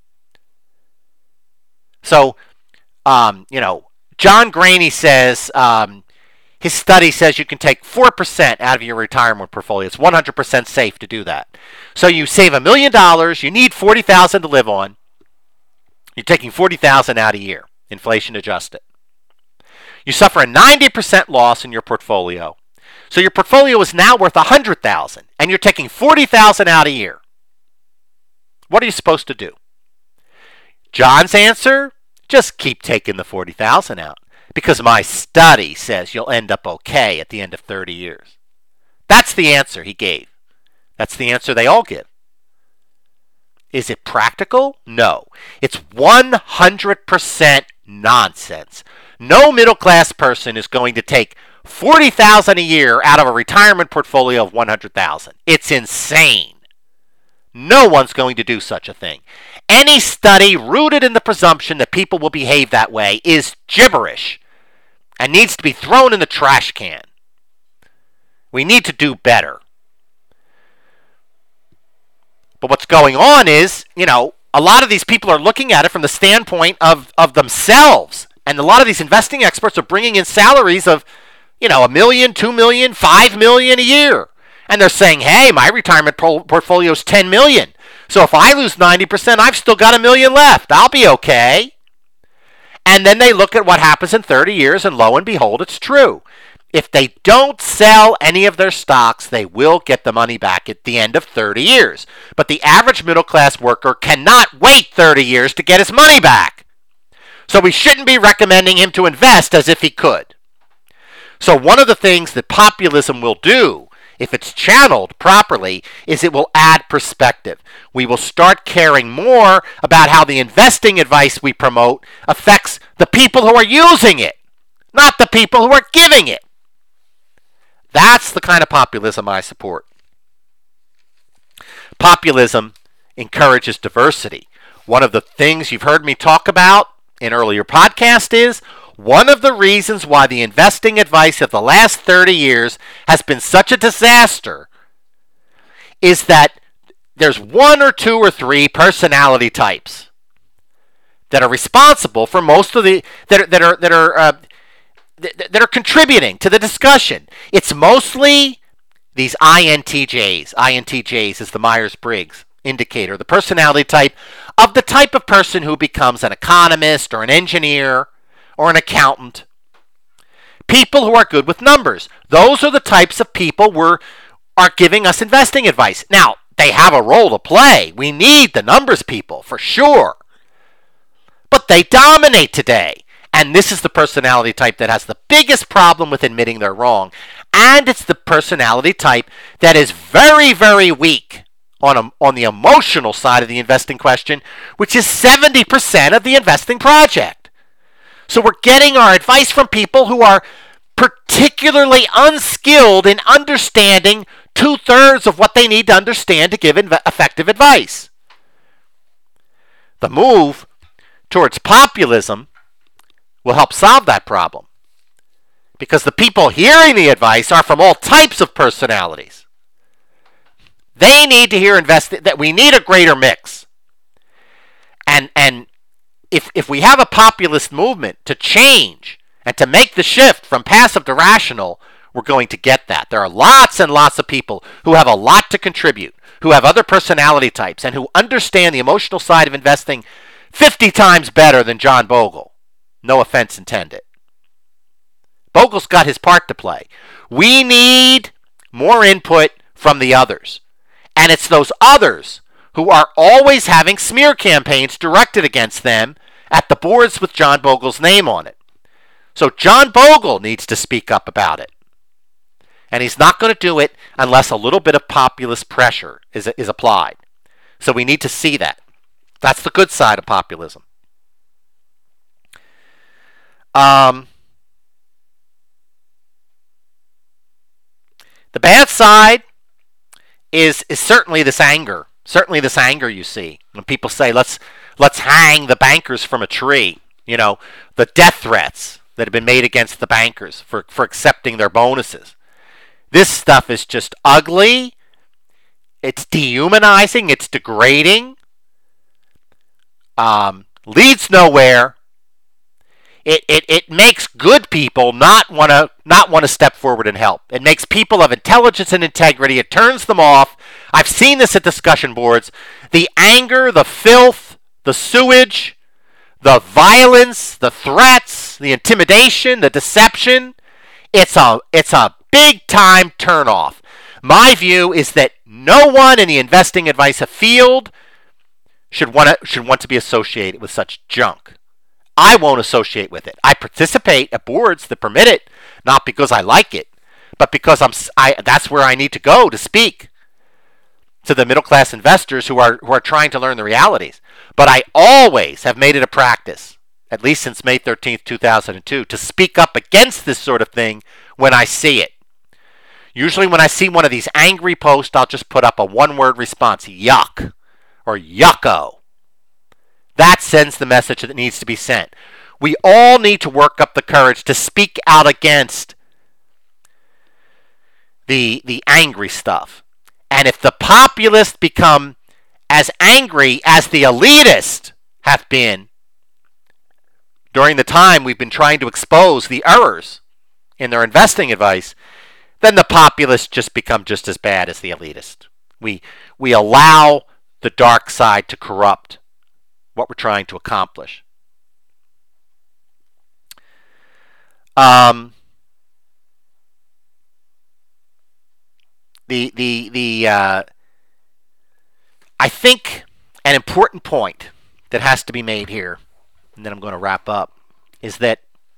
So, um, you know, John Graney says, um, his study says you can take four percent out of your retirement portfolio. It's one hundred percent safe to do that. So you save a million dollars, you need forty thousand dollars to live on. You're taking forty thousand dollars out a year, inflation adjusted. You suffer a ninety percent loss in your portfolio. So your portfolio is now worth one hundred thousand dollars, and you're taking forty thousand dollars out a year. What are you supposed to do? John's answer, just keep taking the forty thousand dollars out, because my study says you'll end up okay at the end of thirty years. That's the answer he gave. That's the answer they all give. Is it practical? No. It's one hundred percent nonsense. No middle-class person is going to take forty thousand dollars a year out of a retirement portfolio of one hundred thousand dollars. It's insane. No one's going to do such a thing. Any study rooted in the presumption that people will behave that way is gibberish and needs to be thrown in the trash can. We need to do better. But what's going on is, you know, a lot of these people are looking at it from the standpoint of, of themselves. And a lot of these investing experts are bringing in salaries of, you know, a million, two million, five million a year. And they're saying, hey, my retirement pro- portfolio is ten million. So if I lose ninety percent, I've still got a million left. I'll be okay. And then they look at what happens in thirty years, and lo and behold, it's true. If they don't sell any of their stocks, they will get the money back at the end of thirty years. But the average middle-class worker cannot wait thirty years to get his money back. So we shouldn't be recommending him to invest as if he could. So one of the things that populism will do, if it's channeled properly, is it will add perspective. We will start caring more about how the investing advice we promote affects the people who are using it, not the people who are giving it. That's the kind of populism I support. Populism encourages diversity. One of the things you've heard me talk about in earlier podcasts is one of the reasons why the investing advice of the last thirty years has been such a disaster is that there's one or two or three personality types that are responsible for most of the that are that are that are uh, that are contributing to the discussion. It's mostly these I N T Js. I N T Js is the Myers-Briggs indicator, the personality type of the type of person who becomes an economist or an engineer or an accountant. People who are good with numbers. Those are the types of people who are giving us investing advice. Now, they have a role to play. We need the numbers people, for sure. But they dominate today. And this is the personality type that has the biggest problem with admitting they're wrong. And it's the personality type that is very, very weak on, a, on the emotional side of the investing question, which is seventy percent of the investing project. So we're getting our advice from people who are particularly unskilled in understanding two-thirds of what they need to understand to give inv- effective advice. The move towards populism will help solve that problem, because the people hearing the advice are from all types of personalities. They need to hear invest that we need a greater mix. And and if if we have a populist movement to change and to make the shift from passive to rational, we're going to get that. There are lots and lots of people who have a lot to contribute, who have other personality types, and who understand the emotional side of investing fifty times better than John Bogle. No offense intended. Bogle's got his part to play. We need more input from the others. And it's those others who are always having smear campaigns directed against them at the boards with John Bogle's name on it. So John Bogle needs to speak up about it. And he's not going to do it unless a little bit of populist pressure is, is applied. So we need to see that. That's the good side of populism. Um, the bad side is is certainly this anger. Certainly this anger you see when people say, let's let's hang the bankers from a tree. You know, the death threats that have been made against the bankers for, for accepting their bonuses. This stuff is just ugly. It's dehumanizing. It's degrading. Um, leads nowhere. It, it it makes good people not want to not want to step forward and help. It makes people of intelligence and integrity. It turns them off. I've seen this at discussion boards. The anger, the filth, the sewage, the violence, the threats, the intimidation, the deception, it's a it's a big time turnoff. My view is that no one in the investing advice field should want to should want to be associated with such junk. I won't associate with it. I participate at boards that permit it, not because I like it, but because I'm I that's where I need to go to speak to the middle class investors who are who are trying to learn the realities. But I always have made it a practice, at least since May thirteenth, two thousand two, to speak up against this sort of thing when I see it. Usually when I see one of these angry posts, I'll just put up a one-word response, yuck, or yucko. That sends the message that needs to be sent. We all need to work up the courage to speak out against the, the angry stuff. And if the populists become as angry as the elitists have been during the time we've been trying to expose the errors in their investing advice, then the populists just become just as bad as the elitists. We, we allow the dark side to corrupt what we're trying to accomplish. Um, the the the uh, I think an important point that has to be made here, and then I'm going to wrap up, is that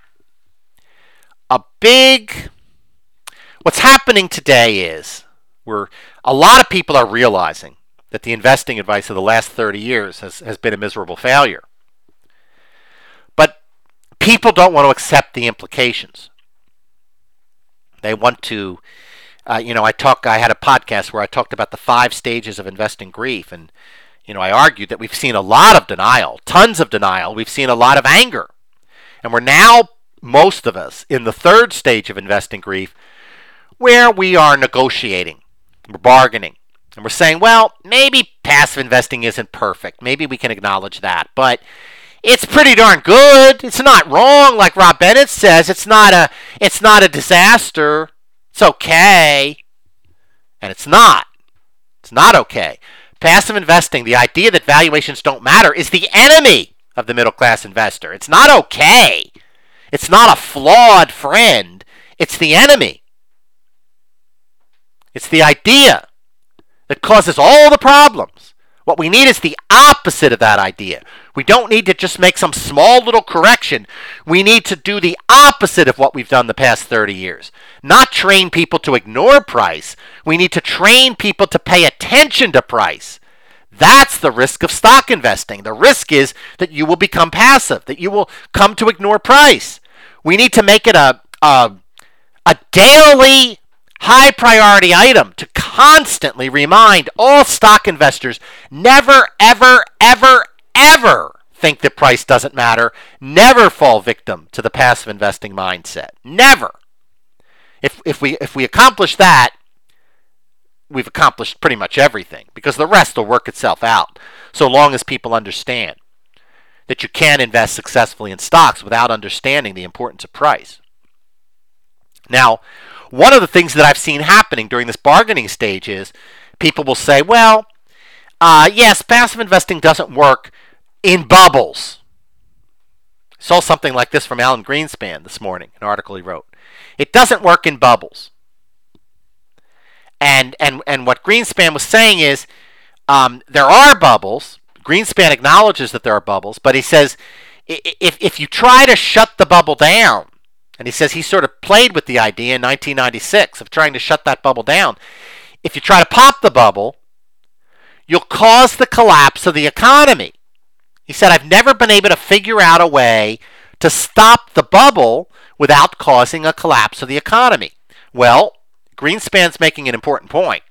a big what's happening today is where a lot of people are realizing that the investing advice of the last thirty years has, has been a miserable failure. But people don't want to accept the implications. They want to, uh, you know, I talk. I had a podcast where I talked about the five stages of investing grief, and you know, I argued that we've seen a lot of denial, tons of denial. We've seen a lot of anger, and we're now, most of us, in the third stage of investing grief, where we are negotiating, we're bargaining. And we're saying, well, maybe passive investing isn't perfect. Maybe we can acknowledge that. But it's pretty darn good. It's not wrong, like Rob Bennett says. It's not a it's not a disaster. It's okay. And it's not. It's not okay. Passive investing, the idea that valuations don't matter, is the enemy of the middle class investor. It's not okay. It's not a flawed friend. It's the enemy. It's the idea that causes all the problems. What we need is the opposite of that idea. We don't need to just make some small little correction. We need to do the opposite of what we've done the past thirty years. Not train people to ignore price. We need to train people to pay attention to price. That's the risk of stock investing. The risk is that you will become passive, that you will come to ignore price. We need to make it a, a, a daily high priority item to constantly remind all stock investors, never, ever, ever, ever think that price doesn't matter. Never fall victim to the passive investing mindset. Never. If if we if we accomplish that, we've accomplished pretty much everything, because the rest will work itself out, so long as people understand that you can invest successfully in stocks without understanding the importance of price. Now, one of the things that I've seen happening during this bargaining stage is people will say, well, uh, yes, passive investing doesn't work in bubbles. I saw something like this from Alan Greenspan this morning, an article he wrote. It doesn't work in bubbles. And and, and what Greenspan was saying is um, there are bubbles. Greenspan acknowledges that there are bubbles, but he says if if you try to shut the bubble down, and he says he sort of played with the idea in nineteen ninety-six of trying to shut that bubble down. If you try to pop the bubble, you'll cause the collapse of the economy. He said, I've never been able to figure out a way to stop the bubble without causing a collapse of the economy. Well, Greenspan's making an important point.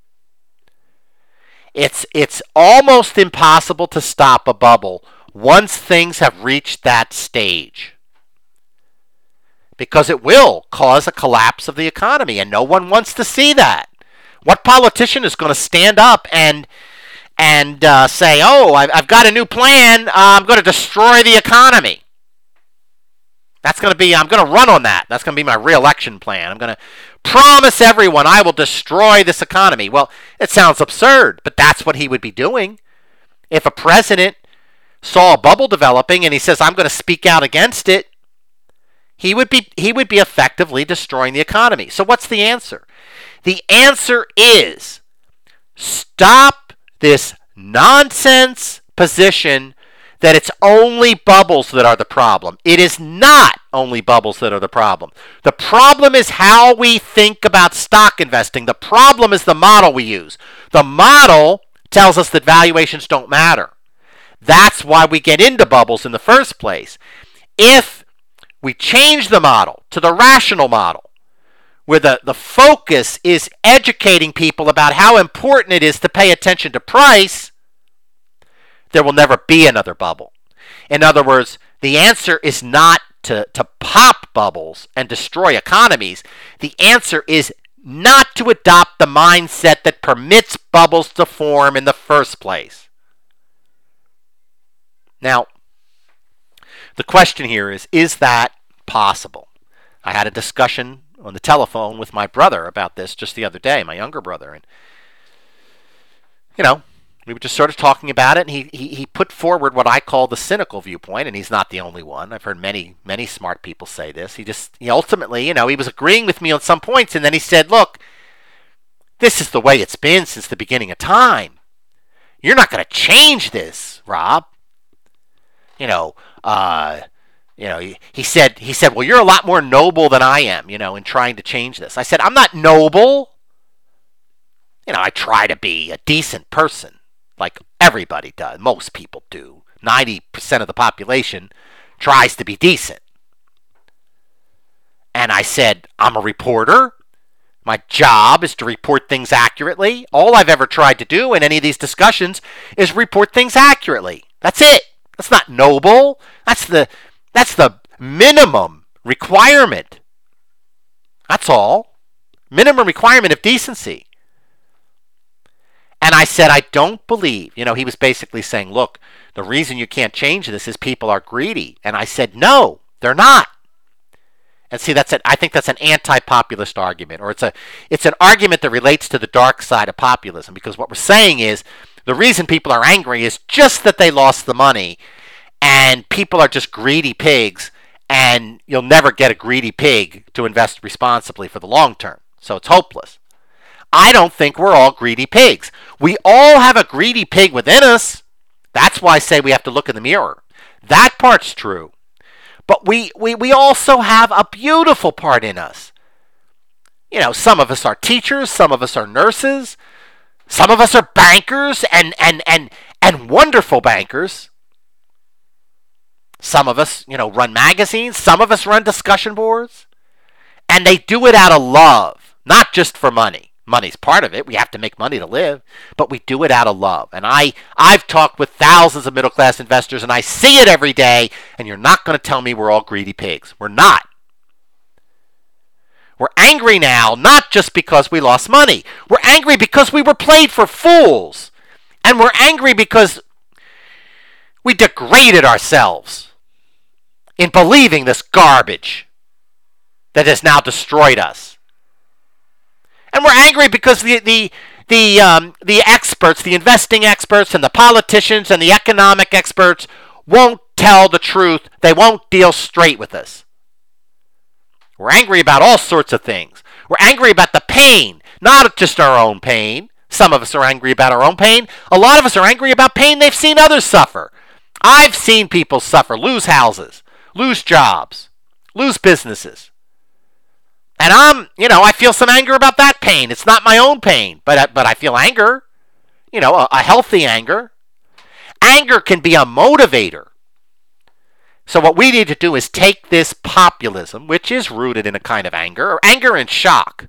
It's, it's almost impossible to stop a bubble once things have reached that stage, because it will cause a collapse of the economy, and no one wants to see that. What politician is going to stand up and and uh, say, oh, I've, I've got a new plan, uh, I'm going to destroy the economy? That's going to be, I'm going to run on that. That's going to be my re-election plan. I'm going to promise everyone I will destroy this economy. Well, it sounds absurd, but that's what he would be doing. If a president saw a bubble developing and he says, I'm going to speak out against it, he would be he would be effectively destroying the economy. So what's the answer? The answer is stop this nonsense position that it's only bubbles that are the problem. It is not only bubbles that are the problem. The problem is how we think about stock investing. The problem is the model we use. The model tells us that valuations don't matter. That's why we get into bubbles in the first place. If we change the model to the rational model, where the, the focus is educating people about how important it is to pay attention to price, there will never be another bubble. In other words, the answer is not to, to pop bubbles and destroy economies. The answer is not to adopt the mindset that permits bubbles to form in the first place. Now, the question here is, is that possible? I had a discussion on the telephone with my brother about this just the other day, my younger brother, and you know, we were just sort of talking about it, and he, he, he put forward what I call the cynical viewpoint, and he's not the only one. I've heard many, many smart people say this. He just, he ultimately, you know, he was agreeing with me on some points, and then he said, look, this is the way it's been since the beginning of time. You're not going to change this, Rob. You know, uh, you know, he, he said, he said, well, you're a lot more noble than I am, you know, in trying to change this. I said, I'm not noble. You know, I try to be a decent person. Like everybody does. Most people do. ninety percent of the population tries to be decent. And I said, I'm a reporter. My job is to report things accurately. All I've ever tried to do in any of these discussions is report things accurately. That's it. That's not noble. That's the that's the minimum requirement. That's all. Minimum requirement of decency. And I said, I don't believe, you know, he was basically saying, look, the reason you can't change this is people are greedy. And I said, no, they're not. And see, that's an, I think that's an anti-populist argument, or it's a it's an argument that relates to the dark side of populism, because what we're saying is the reason people are angry is just that they lost the money, and people are just greedy pigs, and you'll never get a greedy pig to invest responsibly for the long term. So it's hopeless. I don't think we're all greedy pigs. We all have a greedy pig within us. That's why I say we have to look in the mirror. That part's true. But we, we, we also have a beautiful part in us. You know, some of us are teachers, some of us are nurses, some of us are bankers and, and, and, and wonderful bankers. Some of us, you know, run magazines, some of us run discussion boards. And they do it out of love, not just for money. Money's part of it. We have to make money to live, but we do it out of love. And I, I've talked with thousands of middle-class investors, and I see it every day, and you're not going to tell me we're all greedy pigs. We're not. We're angry now, not just because we lost money. We're angry because we were played for fools. And we're angry because we degraded ourselves in believing this garbage that has now destroyed us. And we're angry because the the the um, the experts, the investing experts and the politicians and the economic experts won't tell the truth. They won't deal straight with us. We're angry about all sorts of things. We're angry about the pain, not just our own pain. Some of us are angry about our own pain. A lot of us are angry about pain they've seen others suffer. I've seen people suffer, lose houses, lose jobs, lose businesses. And I'm, you know, I feel some anger about that pain. It's not my own pain, but I, but I feel anger, you know, a, a healthy anger. Anger can be a motivator. So what we need to do is take this populism, which is rooted in a kind of anger, or anger and shock,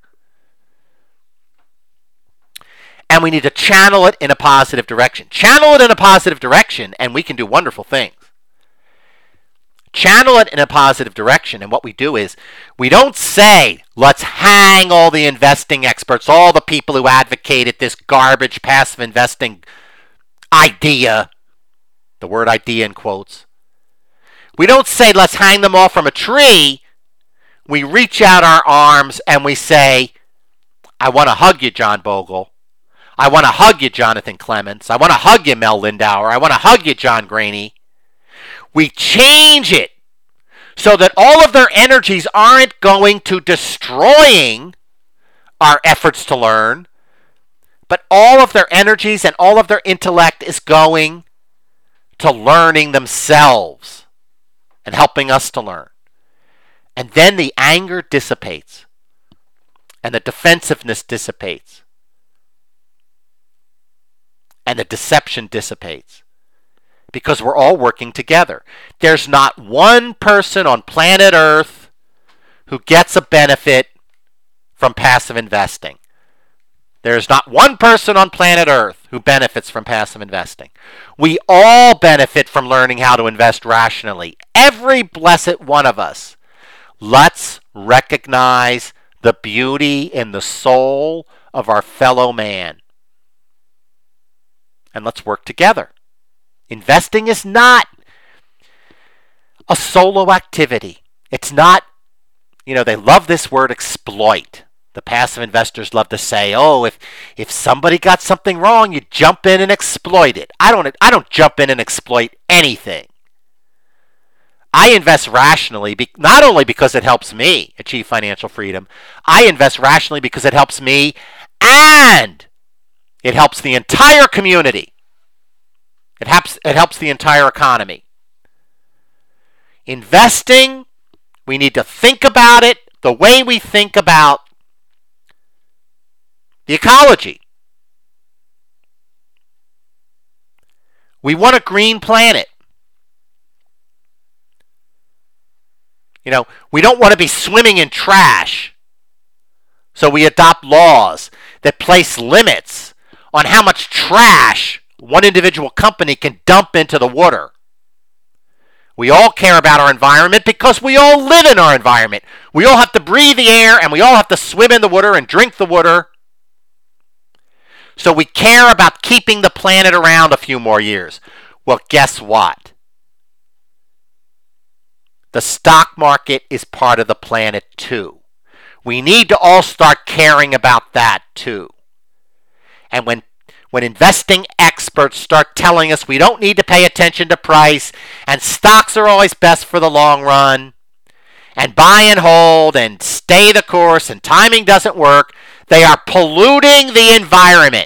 and we need to channel it in a positive direction. Channel it in a positive direction, and we can do wonderful things. Channel it in a positive direction, and what we do is we don't say, let's hang all the investing experts, all the people who advocated this garbage passive investing idea, the word idea in quotes. We don't say, let's hang them all from a tree. We reach out our arms and we say, I want to hug you, John Bogle. I want to hug you, Jonathan Clements. I want to hug you, Mel Lindauer. I want to hug you, John Graney. We change it so that all of their energies aren't going to destroying our efforts to learn, but all of their energies and all of their intellect is going to learning themselves and helping us to learn. And then the anger dissipates and the defensiveness dissipates and the deception dissipates because we're all working together. There's not one person on planet Earth who gets a benefit from passive investing. There's not one person on planet Earth who benefits from passive investing. We all benefit from learning how to invest rationally. Every blessed one of us. Let's recognize the beauty in the soul of our fellow man. And let's work together. Investing is not a solo activity. It's not, you know, they love this word exploit. The passive investors love to say, oh, if if somebody got something wrong, you jump in and exploit it. I don't I don't jump in and exploit anything. I invest rationally, not only because it helps me achieve financial freedom. I invest rationally because it helps me and it helps the entire community. It helps, it helps the entire economy. Investing, we need to think about it the way we think about the ecology. We want a green planet. You know, we don't want to be swimming in trash. So we adopt laws that place limits on how much trash one individual company can dump into the water. We all care about our environment because we all live in our environment. We all have to breathe the air and we all have to swim in the water and drink the water. So we care about keeping the planet around a few more years. Well, guess what? The stock market is part of the planet too. We need to all start caring about that too. And when when investing experts start telling us we don't need to pay attention to price and stocks are always best for the long run and buy and hold and stay the course and timing doesn't work, they are polluting the environment.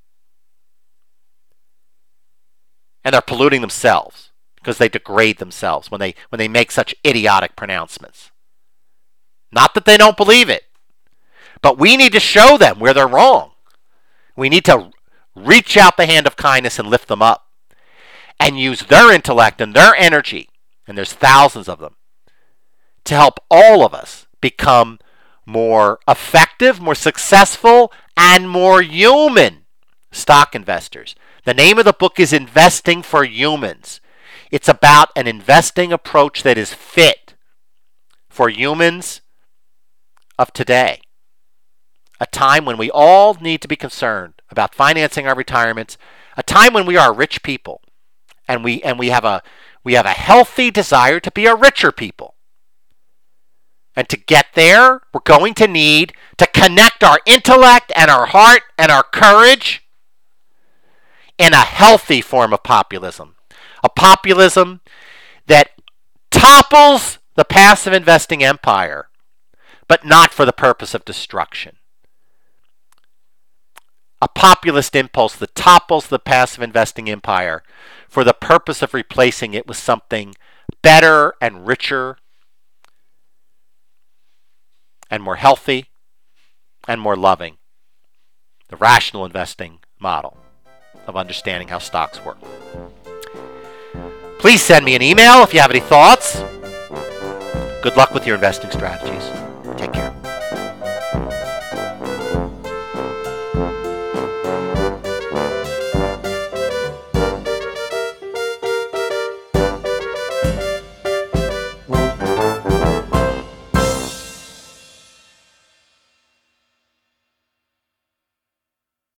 And they're polluting themselves because they degrade themselves when they when they make such idiotic pronouncements. Not that they don't believe it, but we need to show them where they're wrong. We need to reach out the hand of kindness and lift them up and use their intellect and their energy, and there's thousands of them, to help all of us become more effective, more successful, and more human stock investors. The name of the book is Investing for Humans. It's about an investing approach that is fit for humans of today. A time when we all need to be concerned about financing our retirements, a time when we are rich people and we and we have a we have a healthy desire to be a richer people. And to get there, we're going to need to connect our intellect and our heart and our courage in a healthy form of populism. A populism that topples the passive investing empire, but not for the purpose of destruction. A populist impulse that topples the passive investing empire for the purpose of replacing it with something better and richer and more healthy and more loving. The rational investing model of understanding how stocks work. Please send me an email if you have any thoughts. Good luck with your investing strategies.